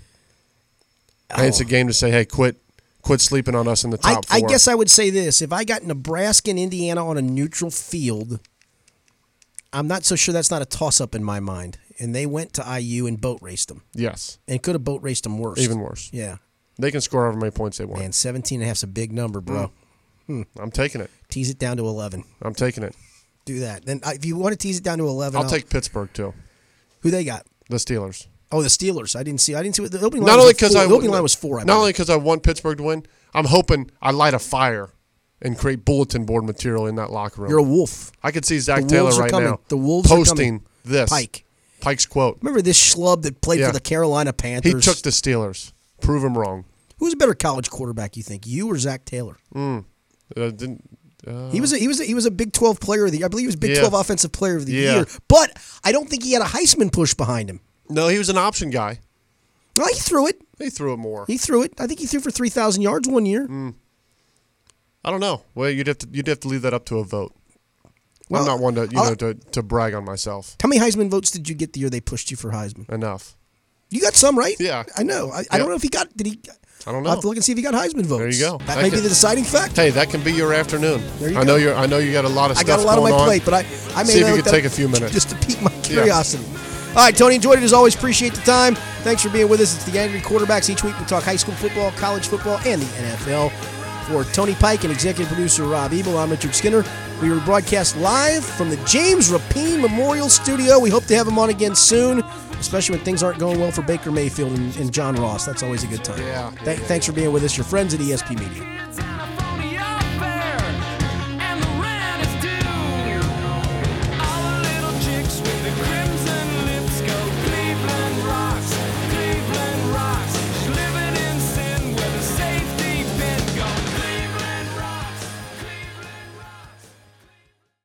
Speaker 2: I think it's a game to say, hey, quit sleeping on us in the top 4.
Speaker 1: I guess I would say this. If I got Nebraska and Indiana on a neutral field, I'm not so sure that's not a toss-up in my mind. And they went to IU and boat raced them.
Speaker 2: Yes.
Speaker 1: And could have boat raced them worse.
Speaker 2: Even worse.
Speaker 1: Yeah.
Speaker 2: They can score however many points they want.
Speaker 1: Man, 17.5 is a big number, bro.
Speaker 2: I'm taking it.
Speaker 1: Tease it down to 11.
Speaker 2: I'm taking it.
Speaker 1: Do that. Then if you want to tease it down to 11,
Speaker 2: I'll take Pittsburgh too.
Speaker 1: Who they got?
Speaker 2: The Steelers.
Speaker 1: Oh, the Steelers. I didn't see what the opening
Speaker 2: line
Speaker 1: line
Speaker 2: was. The
Speaker 1: opening line was 4.
Speaker 2: Not only because I want Pittsburgh to win, I'm hoping I light a fire and create bulletin board material in that locker room.
Speaker 1: You're a wolf.
Speaker 2: I could see Zach Taylor right now.
Speaker 1: The Wolves
Speaker 2: posting this. Pike's quote.
Speaker 1: Remember this schlub that played for the Carolina Panthers?
Speaker 2: He took the Steelers. Prove him wrong.
Speaker 1: Who's a better college quarterback, you think? You or Zach Taylor? He was a Big 12 player of the year. I believe he was Big 12 offensive player of the year. But I don't think he had a Heisman push behind him.
Speaker 2: No, he was an option guy.
Speaker 1: Well, he threw it.
Speaker 2: He threw it more.
Speaker 1: He threw it. I think he threw for 3,000 yards one year.
Speaker 2: I don't know. Well, you'd have to leave that up to a vote. Well, I'm not one to to brag on myself.
Speaker 1: How many Heisman votes did you get the year they pushed you for Heisman?
Speaker 2: Enough.
Speaker 1: You got some, right?
Speaker 2: Yeah.
Speaker 1: I know. I don't know if he got. Did he?
Speaker 2: I don't know.
Speaker 1: I'll have to look and see if he got Heisman votes.
Speaker 2: There you go.
Speaker 1: That may be the deciding factor.
Speaker 2: Hey, that can be your afternoon.
Speaker 1: There you
Speaker 2: I
Speaker 1: go.
Speaker 2: know you got a lot of
Speaker 1: I
Speaker 2: stuff
Speaker 1: got a lot on
Speaker 2: going
Speaker 1: my
Speaker 2: on.
Speaker 1: plate, but I may
Speaker 2: see if you
Speaker 1: look
Speaker 2: could
Speaker 1: that
Speaker 2: take
Speaker 1: up
Speaker 2: a few minutes.
Speaker 1: just to pique my curiosity. All right, Tony, enjoyed it as always. Appreciate the time. Thanks for being with us. It's the Angry Quarterbacks. Each week we talk high school football, college football, and the NFL. For Tony Pike and executive producer Rob Ebel, I'm Richard Skinner. We were broadcast live from the James Rapine Memorial Studio. We hope to have him on again soon, especially when things aren't going well for Baker Mayfield and John Ross. That's always a good time.
Speaker 2: Yeah.
Speaker 1: Thanks for being with us. Your friends at ESP Media.